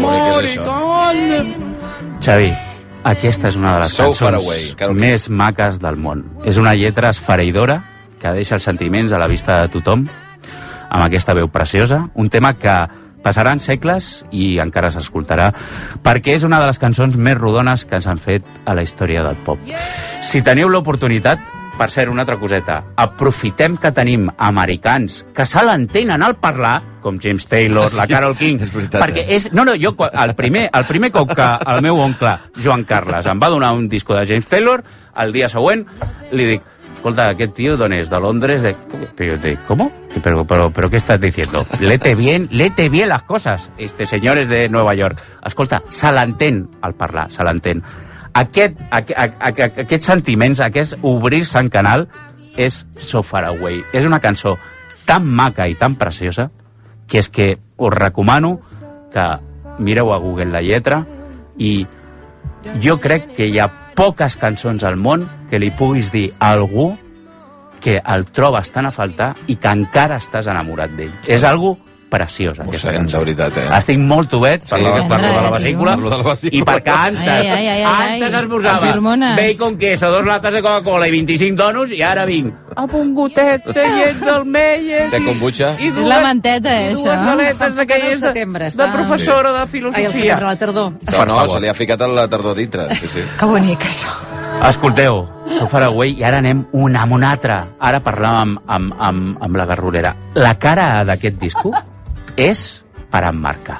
Xavi, aquesta és una de les So Far cançons Away, claro que més maques del món. És una lletra esfereïdora que deixa els sentiments a la vista de tothom, amb aquesta veu preciosa, un tema que passaran segles i encara s'escoltarà, perquè és una de les cançons més rodones que ens han fet a la història del pop. Si teniu l'oportunitat, per cert, una altra coseta, aprofitem que tenim americans que se l'entenen al parlar, com James Taylor, la Carole King, perquè és... No, jo, el primer cop que el meu oncle, Joan Carles, em va donar un disco de James Taylor, el dia següent li dic, escolta, aquest tio d'on és? De Londres? Pero yo te digo, ¿cómo? Pero ¿qué estás diciendo? Lete bien las cosas. Este señor es de Nueva York. Escolta, se l'entén al parlar, se l'entén. Aquests sentiments, aquest obrir-se en canal, és So Far Away. És una cançó tan maca i tan preciosa que és que us recomano que mireu a Google la lletra i jo crec que hi ha poques cançons al món que li puguis dir a algú que el trobes tan a faltar i que encara estàs enamorat d'ell. És algo preciós, aquesta cançó. De veritat, Estic molt tovet per lo de la vesícula i perquè antes esmorzaves bacon, queso, 2 lates de Coca-Cola i 25 donuts i ara vinc amb un gotet de llet del Meyers de kombucha. És la manteta, això. I 2 galetes d'aquelles de professora de filosofia. Ai, el setembre, la tardor. No, se li ha ficat la tardor dintre. Sí. Que bonic, això. Escolteu, So Far Away, i ara anem una amb una altra. Ara parlàvem amb la Garrolera. La cara d'aquest disco és per emmarcar.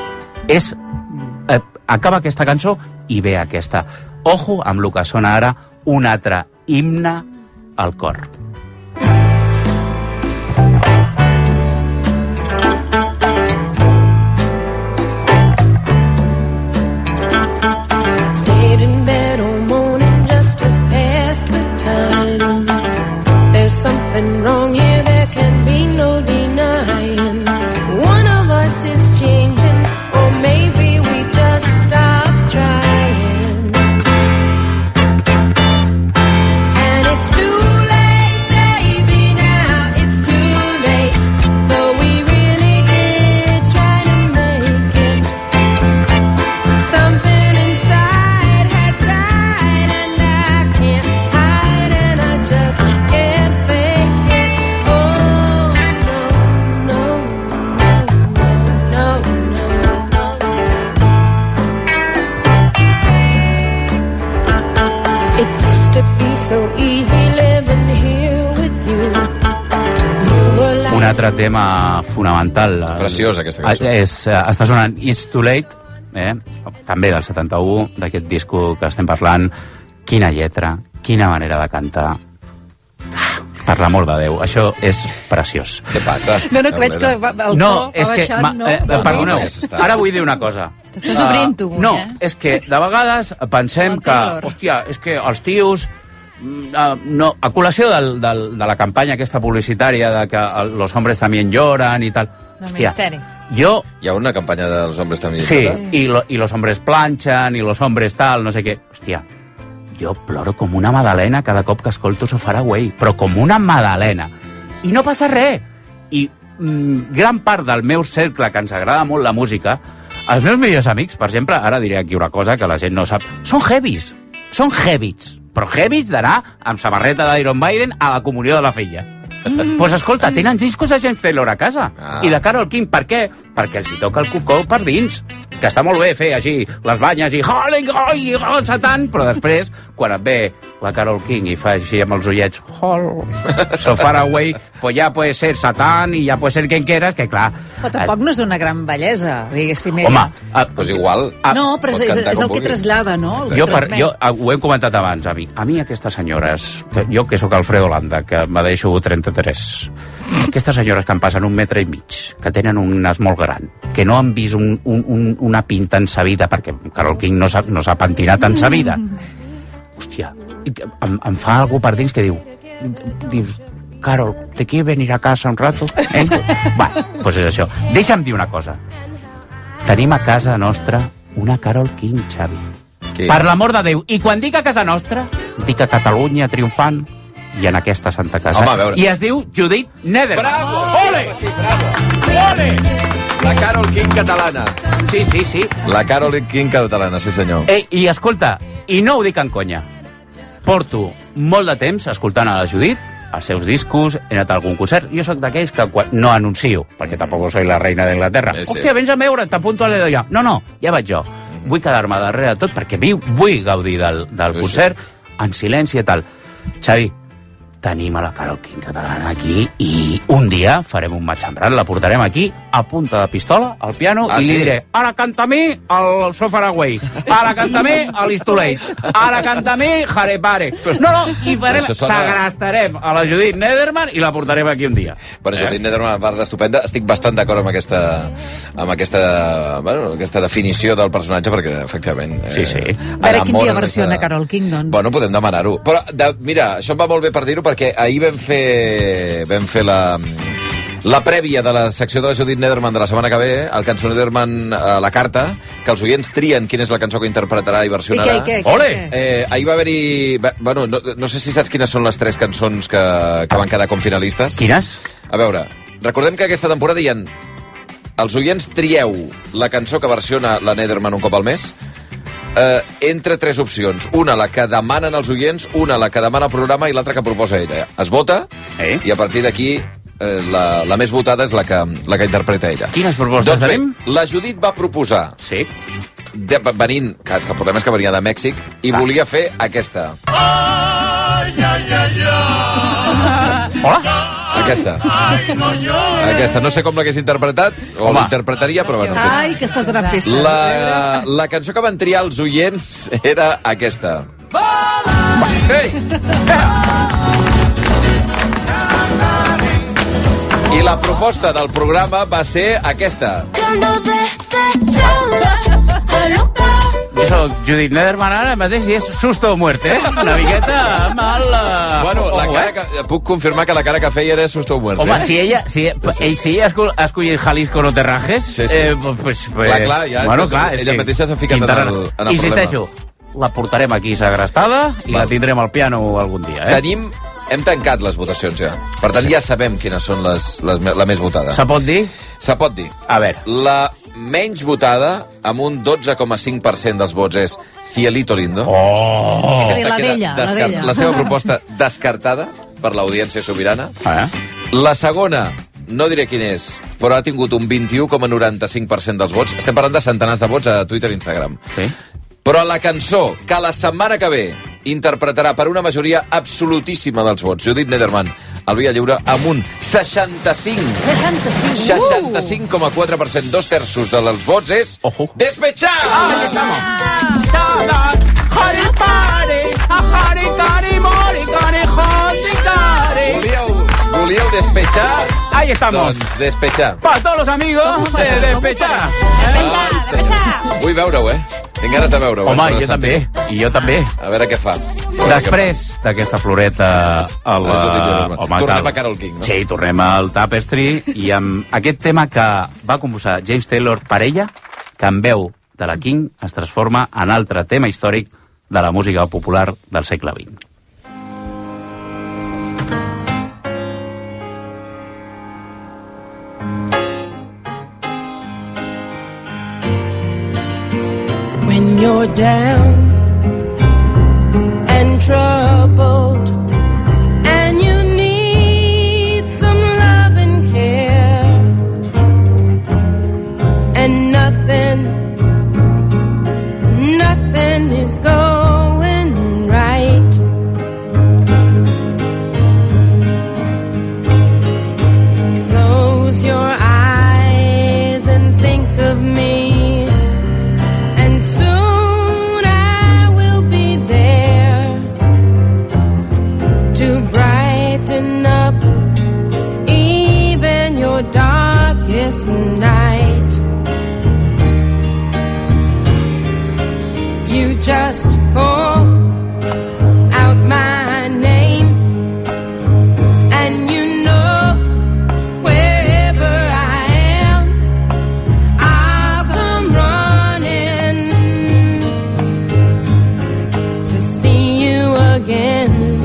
Acaba aquesta cançó i ve aquesta. Ojo amb el que sona ara, un altre himne al cor. Stayed in bed all morning just to pass the time. There's something wrong here, there can be no so easy living here with you. Un altre tema fonamental. Preciosa, aquesta cançó. Està sonant It's Too Late, també del 71, d'aquest disco que estem parlant. Quina lletra, quina manera de cantar. Per l'amor de Déu, això és preciós. Què passa? No, que veig que el to ha baixat, perdoneu, ara vull dir una cosa. T'estàs obrint tu. No, és que de vegades pensem que, hòstia, és que els tios... No, a col·lació de la campanya aquesta publicitària de que los hombres también lloran i tal. Hòstia, jo... Hi ha una campanya dels hombres también lloran? Sí, y los hombres planchan, y los hombres tal, no sé què. Hòstia, jo ploro com una magdalena cada cop que escolto So Far Away, però com una magdalena. I no passa res. I gran part del meu cercle, que ens agrada molt la música, els meus millors amics, per exemple, ara diré aquí una cosa que la gent no sap, són heavies, són heavies, però heavies d'anar amb samarreta d'Iron Maiden a la comunió de la filla. Pues escolta, tenen discos de James Taylor a casa i de Carole King. Per què? Perquè els hi toca el cucó per dins, que està molt bé fer així les banyes i Satan, però després quan et ve la Carole King i fa així amb els ullets So Far Away, pues ja puede ser Satan i ja puede ser quien quieras, que clar... Però tampoc no és una gran bellesa, diguéssim. Home, pues igual... No, però és el que trasllada, no? Jo ho hem comentat abans, a mi aquestes senyores, jo que sóc Alfredo Landa, que me deixo 33, aquestes senyores que em passen 1,5 metres, que tenen un nas molt gran, que no han vist una pinta en sa vida, perquè Carole King no s'ha pentinat en sa vida. Hòstia, em fa algú per dins que dius, Carol, ¿te quieres venir a casa un rato? Va, pues és això. Deixa'm dir una cosa. Tenim a casa nostra una Carole King, Xavi. Per l'amor de Déu. I quan dic a casa nostra, dic a Catalunya triomfant i en aquesta santa casa. Home, i es diu Judith Nederman. Bravo! Ole! Sí, bravo! Ole! La Carole King catalana. Sí. La Carole King catalana, sí senyor. I escolta, i no ho dic en conya, porto molt de temps escoltant a la Judith, els seus discos, he anat a algun concert. Jo sóc d'aquells que no anuncio, perquè tampoc soy la reina d'Anglaterra. Sí. Hòstia, vens a veure, t'apunto a l'edo ja. No, ja vaig jo. Vull quedar-me darrere de tot perquè vull gaudir del concert en silenci i tal. Xavi, tenim a la Carole King catalana aquí i un dia farem un matxembrat, la portarem aquí a punta de pistola al piano i li diré, ara canta-me el So Far Away, ara canta-me l'It's Too Late, ara canta-me Hare Pare. No, i farem, segrestarem a la Judith Nederman i la portarem aquí un dia. Però Judith Nederman, a part d'estupenda, estic bastant d'acord amb aquesta definició del personatge, perquè, efectivament... Sí. A veure quin dia versiona Carole King, doncs. Bueno, podem demanar-ho. Però, mira, això em va molt bé per dir-ho, perquè ahir vam fer la prèvia de la secció de la Judith Nederman de la setmana que ve, el cançó Nederman a la carta, que els oients trien quina és la cançó que interpretarà i versionarà. I què? Ole! Ahir va haver-hi... Bueno, no sé si saps quines són les 3 cançons que van quedar com finalistes. Quines? A veure, recordem que aquesta temporada hi ha... Els oients trieu la cançó que versiona la Nederman un cop al mes, entre 3 opcions. Una, la que demanen els oients, una, la que demana el programa i l'altra que proposa ella. Es vota i a partir d'aquí la més votada és la que interpreta ella. Quines propostes tenim? La Judith va proposar, venint, és que el problema és que venia de Mèxic, i volia fer aquesta. Hola? Aquesta. No sé com l'hagués interpretat, o l'interpretaria, però bueno. Ai, que estàs donant pistes. La cançó que van triar els oients era aquesta. Ei! I la proposta del programa va ser aquesta. Jo soc Judith Nederman ara mateix i és susto o muerte, Una miqueta mal... Bueno, la cara que, puc confirmar que la cara que feia era susto o muerte. Home, si ella ha escollit Jalisco no te rajes, pues... Clar, ja, bueno, clar, ella mateixa s'ha ficat en el problema. Insisteixo, la portarem aquí segrestada i la tindrem al piano algun dia, Hem tancat les votacions ja. Per tant, ja sabem quines són la més votada. Se pot dir? Se pot dir. A veure. La menys votada, amb un 12,5% dels vots, és Cielito Lindo. Oh! La d'ella. La seva proposta descartada per l'audiència sobirana. La segona, no diré quin és, però ha tingut un 21,95% dels vots. Estem parlant de centenars de vots a Twitter i Instagram. Sí. Però la cançó que la setmana que ve interpretarà per una majoria absolutíssima dels vots Judith Nederman al Via Lliure amb un 65,4%, 2/3 dels vots és Despechar! ¿Volíeu despechar? Ahí estamos. Doncs Despechar. Para todos los amigos de Despechar. Vull veure-ho, Tinc ganes de veure-ho. Home, jo també. I jo també. A veure què fa. Després d'aquesta floreta... Tornem a Carole King, no? Sí, tornem al Tapestry i amb aquest tema que va composar James Taylor per ella, que en veu de la King es transforma en altre tema històric de la música popular del segle XX. When you're down and troubled and you need some love and care and nothing is going right, close your eyes and think of me, and soon I will be there to brighten up even your darkest night. You just call out my name, and you know wherever I am, I'll come running to see you again.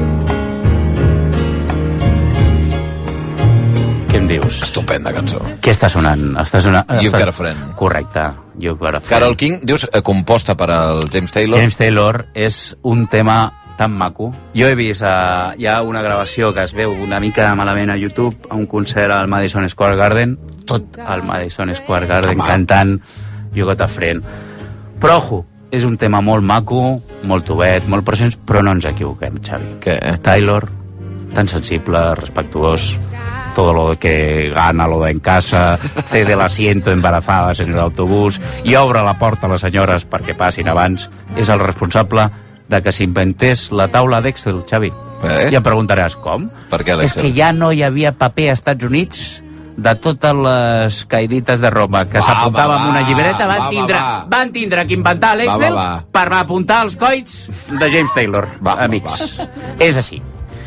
Què em dius? Estupenda cançó. Què està sonant? You've Got a Friend. Correcte. You've Got a Friend. Carole King, dius, composta per al James Taylor. James Taylor és un tema tan maco. Jo he vist hi ha una gravació que es veu una mica malament a YouTube, a un concert al Madison Square Garden, tot al Madison Square Garden cantant You Got a Friend. Però, ojo, és un tema molt maco, molt tubet, molt present, però no ens equivoquem, Xavi. Què? Taylor, tan sensible, respectuós, todo lo que gana lo de en casa, cede el asiento embarazadas en el autobús i obre la porta a les senyores perquè passin abans, és el responsable de que s'inventés la taula d'Excel, Xavi. I em preguntaràs, com? Per què l'Excel? És que ja no hi havia paper a Estats Units de totes les caïdites de Roma que s'apuntava en una llibreta, van tindre que inventar l'Excel per apuntar els coits de James Taylor, amics. És així.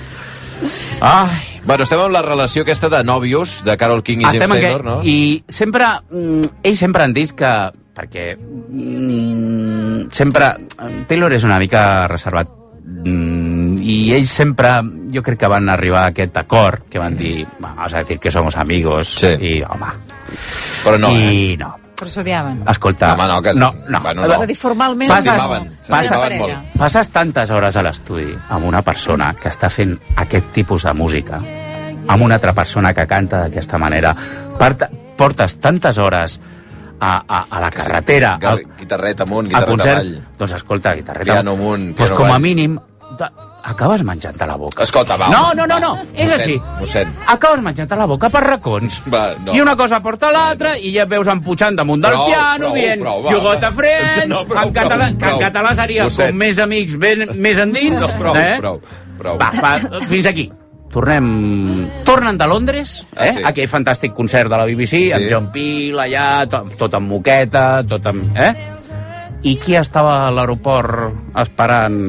Ai... Bueno, estem amb la relació aquesta de nòvios de Carole King i James Taylor, no? I sempre... ells sempre han dit que... Perquè... sempre... Taylor és una mica reservat. I ells sempre... Jo crec que van arribar a aquest acord, que van dir... Vamos a decir que somos amigos. Sí. I, home... Però no, I no. Però s'odiaven. Escolta... Home, no, que... No. Bueno, no. És a dir, formalment... Passes tantes hores a l'estudi amb una persona que està fent aquest tipus de música, amb una altra persona que canta d'aquesta manera, portes tantes hores a la carretera... Guitarreta amunt, guitarreta avall. Doncs escolta, guitarreta piano amunt, piano avall. Com a mínim... acabes menjant-te la boca. Escolta, va. No, és així. Acabes menjant-te la boca per racons. I una cosa porta l'altra i ja et veus empujant damunt del piano dient You Got a Friend, que en català seria com més amics més endins. Prou. Va, fins aquí. Tornen de Londres, aquell fantàstic concert de la BBC, amb John Peel allà, tot amb moqueta, tot amb... I qui estava a l'aeroport esperant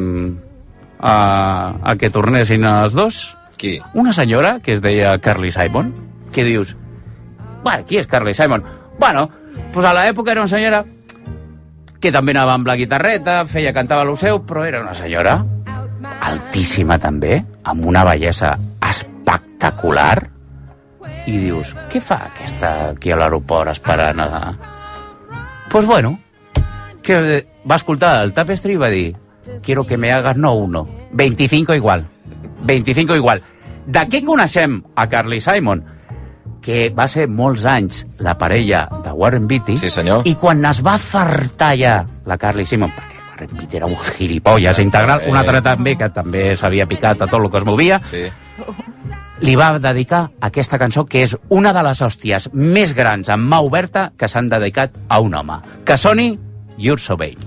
a que tornessin els dos? Qui? Una senyora que es deia Carly Simon, que dius, bueno, qui és Carly Simon? Bueno, pues a l'època era una senyora que també anava amb la guitarreta, cantava lo seu, però era una senyora altíssima també, amb una bellesa espectacular, i dius, què fa aquesta aquí a l'aeroport esperant a... Pues bueno, que va escoltar el Tapestry i va dir quiero que me hagas no uno, 25 igual. De què coneixem a Carly Simon? Que va ser molts anys la parella de Warren Beatty, sí, senyor. I quan es va fartar ja la Carly Simon, perquè Warren Beatty era un gilipolles integral. Un altre també, que també s'havia picat a tot el que es movia. Li va dedicar aquesta cançó, que és una de les hòsties més grans en mà oberta que s'han dedicat a un home. Que soni You're So Vain.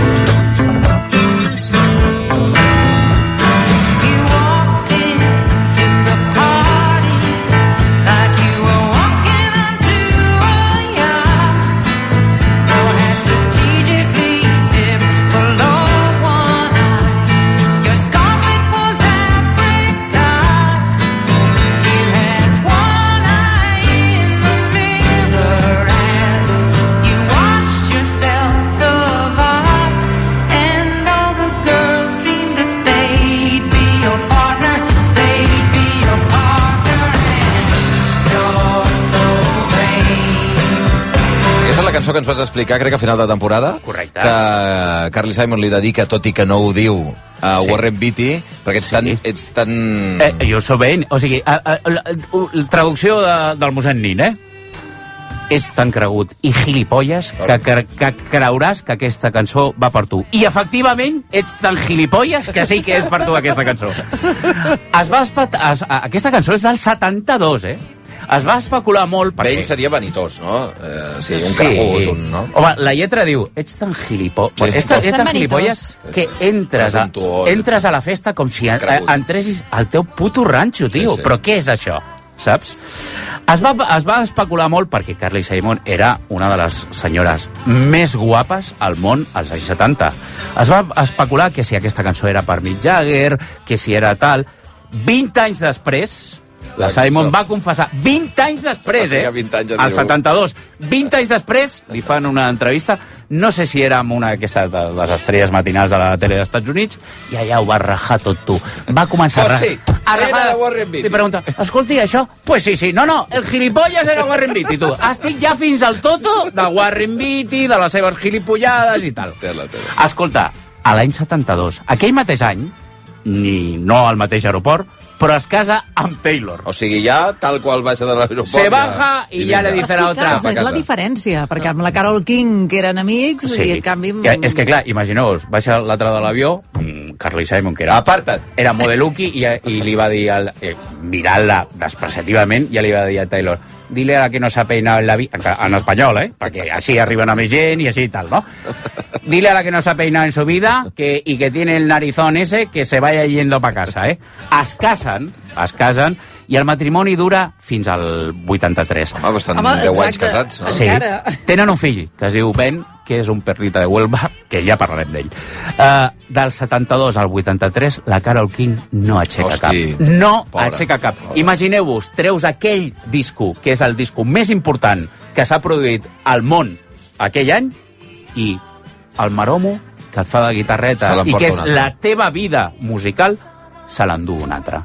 Cançó que ens vas explicar, crec que a final de temporada. Correcte. Que Carly Simon li dedica, tot i que no ho diu, a Warren Beatty, perquè ets tan... You're So Vain. O sigui, traducció del mossèn Nin, Ets tan cregut i gilipolles que creuràs que aquesta cançó va per tu. I, efectivament, ets tan gilipolles que sí que és per tu aquesta cançó. Aquesta cançó és del 72, Es va especular molt perquè... Vain seria vanitós, no? Sí, un cregut, no? Home, la lletra diu, ets tan gilipolles... Ets tan gilipolles que entres a la festa com si entressis al teu puto ranxo, tio. Sí. Però què és això? Saps? Es va especular molt perquè Carly Simon era una de les senyores més guapes al món als anys 70. Es va especular que si aquesta cançó era per Mick Jagger, que si era tal... 20 anys després... La Simon va confessar, 20 anys després, al 72, 20 anys després, li fan una entrevista, no sé si era amb una d'aquestes de les estrelles matinals de la tele dels Estats Units, i allà ho va rajar tot tu. Va començar a rajar. Li pregunta, escolti, això? Pues sí, no, el gilipolles era Warren Beatty, tu. Estic ja fins al toto de Warren Beatty, de les seves gilipollades i tal. Escolta, a l'any 72, aquell mateix any, no al mateix aeroport, però es casa amb Taylor. O sigui, ja tal qual baixa de l'aeroport... Se baja i ja le dice la otra. És la diferència, perquè amb la Carole King, que eren amics, i en canvi... És que, clar, imagineu-vos, baixa l'altre de l'avió, Carly Simon, que era... Aparta't! Era modeluki, i li va dir, mirant-la despreciativament, ja li va dir a Taylor, dile a la que no s'ha peinado en la vida... En espanyol, perquè així arriben a més gent i així i tal, no? Dile a la que no s'ha peinado en su vida y que tiene el narizón ese que se vaya yendo pa casa, Es casen, i el matrimoni dura fins al 83. Home, bastant 10 anys casats, no? Sí. Tenen un fill, que es diu Ben, que és un perrita de Huelva, que ja parlarem d'ell. Del 72 al 83, la Carole King no aixeca cap. No aixeca cap. Imagineu-vos, treus aquell disco, que és el disco més important que s'ha produït al món aquell any, i el maromo que et fa de guitarreta i que és la teva vida musical, se l'endú un altre.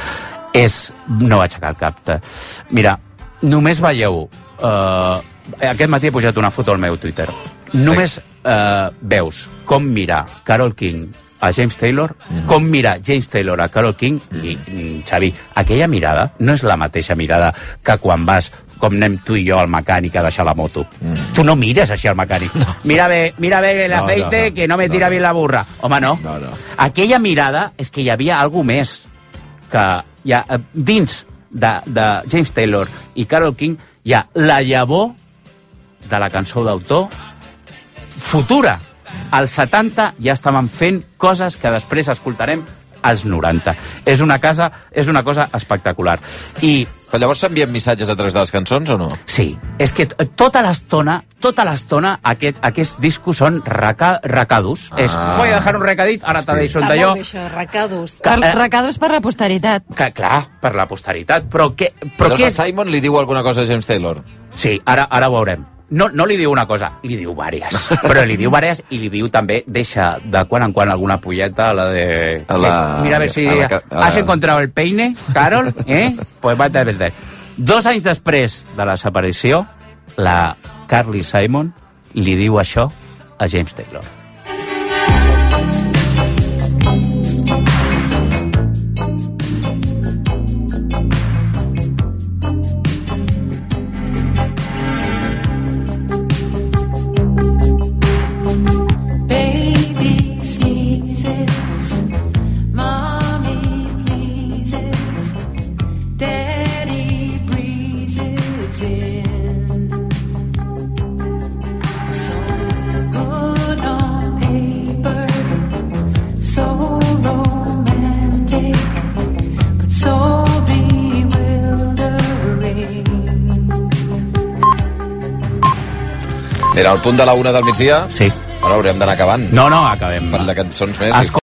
No va aixecar el cap. Mira, només veieu... aquest matí he pujat una foto al meu Twitter. Només veus com mira Carole King a James Taylor, com mira James Taylor a Carole King, i Xavi, aquella mirada no és la mateixa mirada que quan vas, com anem tu i jo al mecànic a deixar la moto. Tu no mires així al mecànic. Mira bé el aceite, que no me tira bien la burra. Home, no. Aquella mirada és que hi havia alguna més que dins de James Taylor i Carole King hi ha la llavor de la cançó d'autor futura. Als 70 ja estaven fent coses que després escoltarem als 90. És una cosa espectacular. Però llavors s'envien missatges a través de les cançons o no? Sí, és que tota l'estona aquests discos són recados. Voy a dejar un recadit, ara te deixo un d'allò. Recados. Recados per la posteritat. Clar, per la posteritat. Però la Simon li diu alguna cosa a James Taylor? Sí, ara ho veurem. No li diu una cosa, li diu vàries. Però li diu vàries i li diu també, deixa de quan en quan alguna polleta, la de... Mira a ver si has encontrado el peine, Carol, Pues va a perder. 2 anys després de la desaparició, la Carly Simon li diu això a James Taylor. Baby, Era el punt de la 1 del migdia? Sí. Però haurem d'anar acabant. No, acabem. Per de cançons més.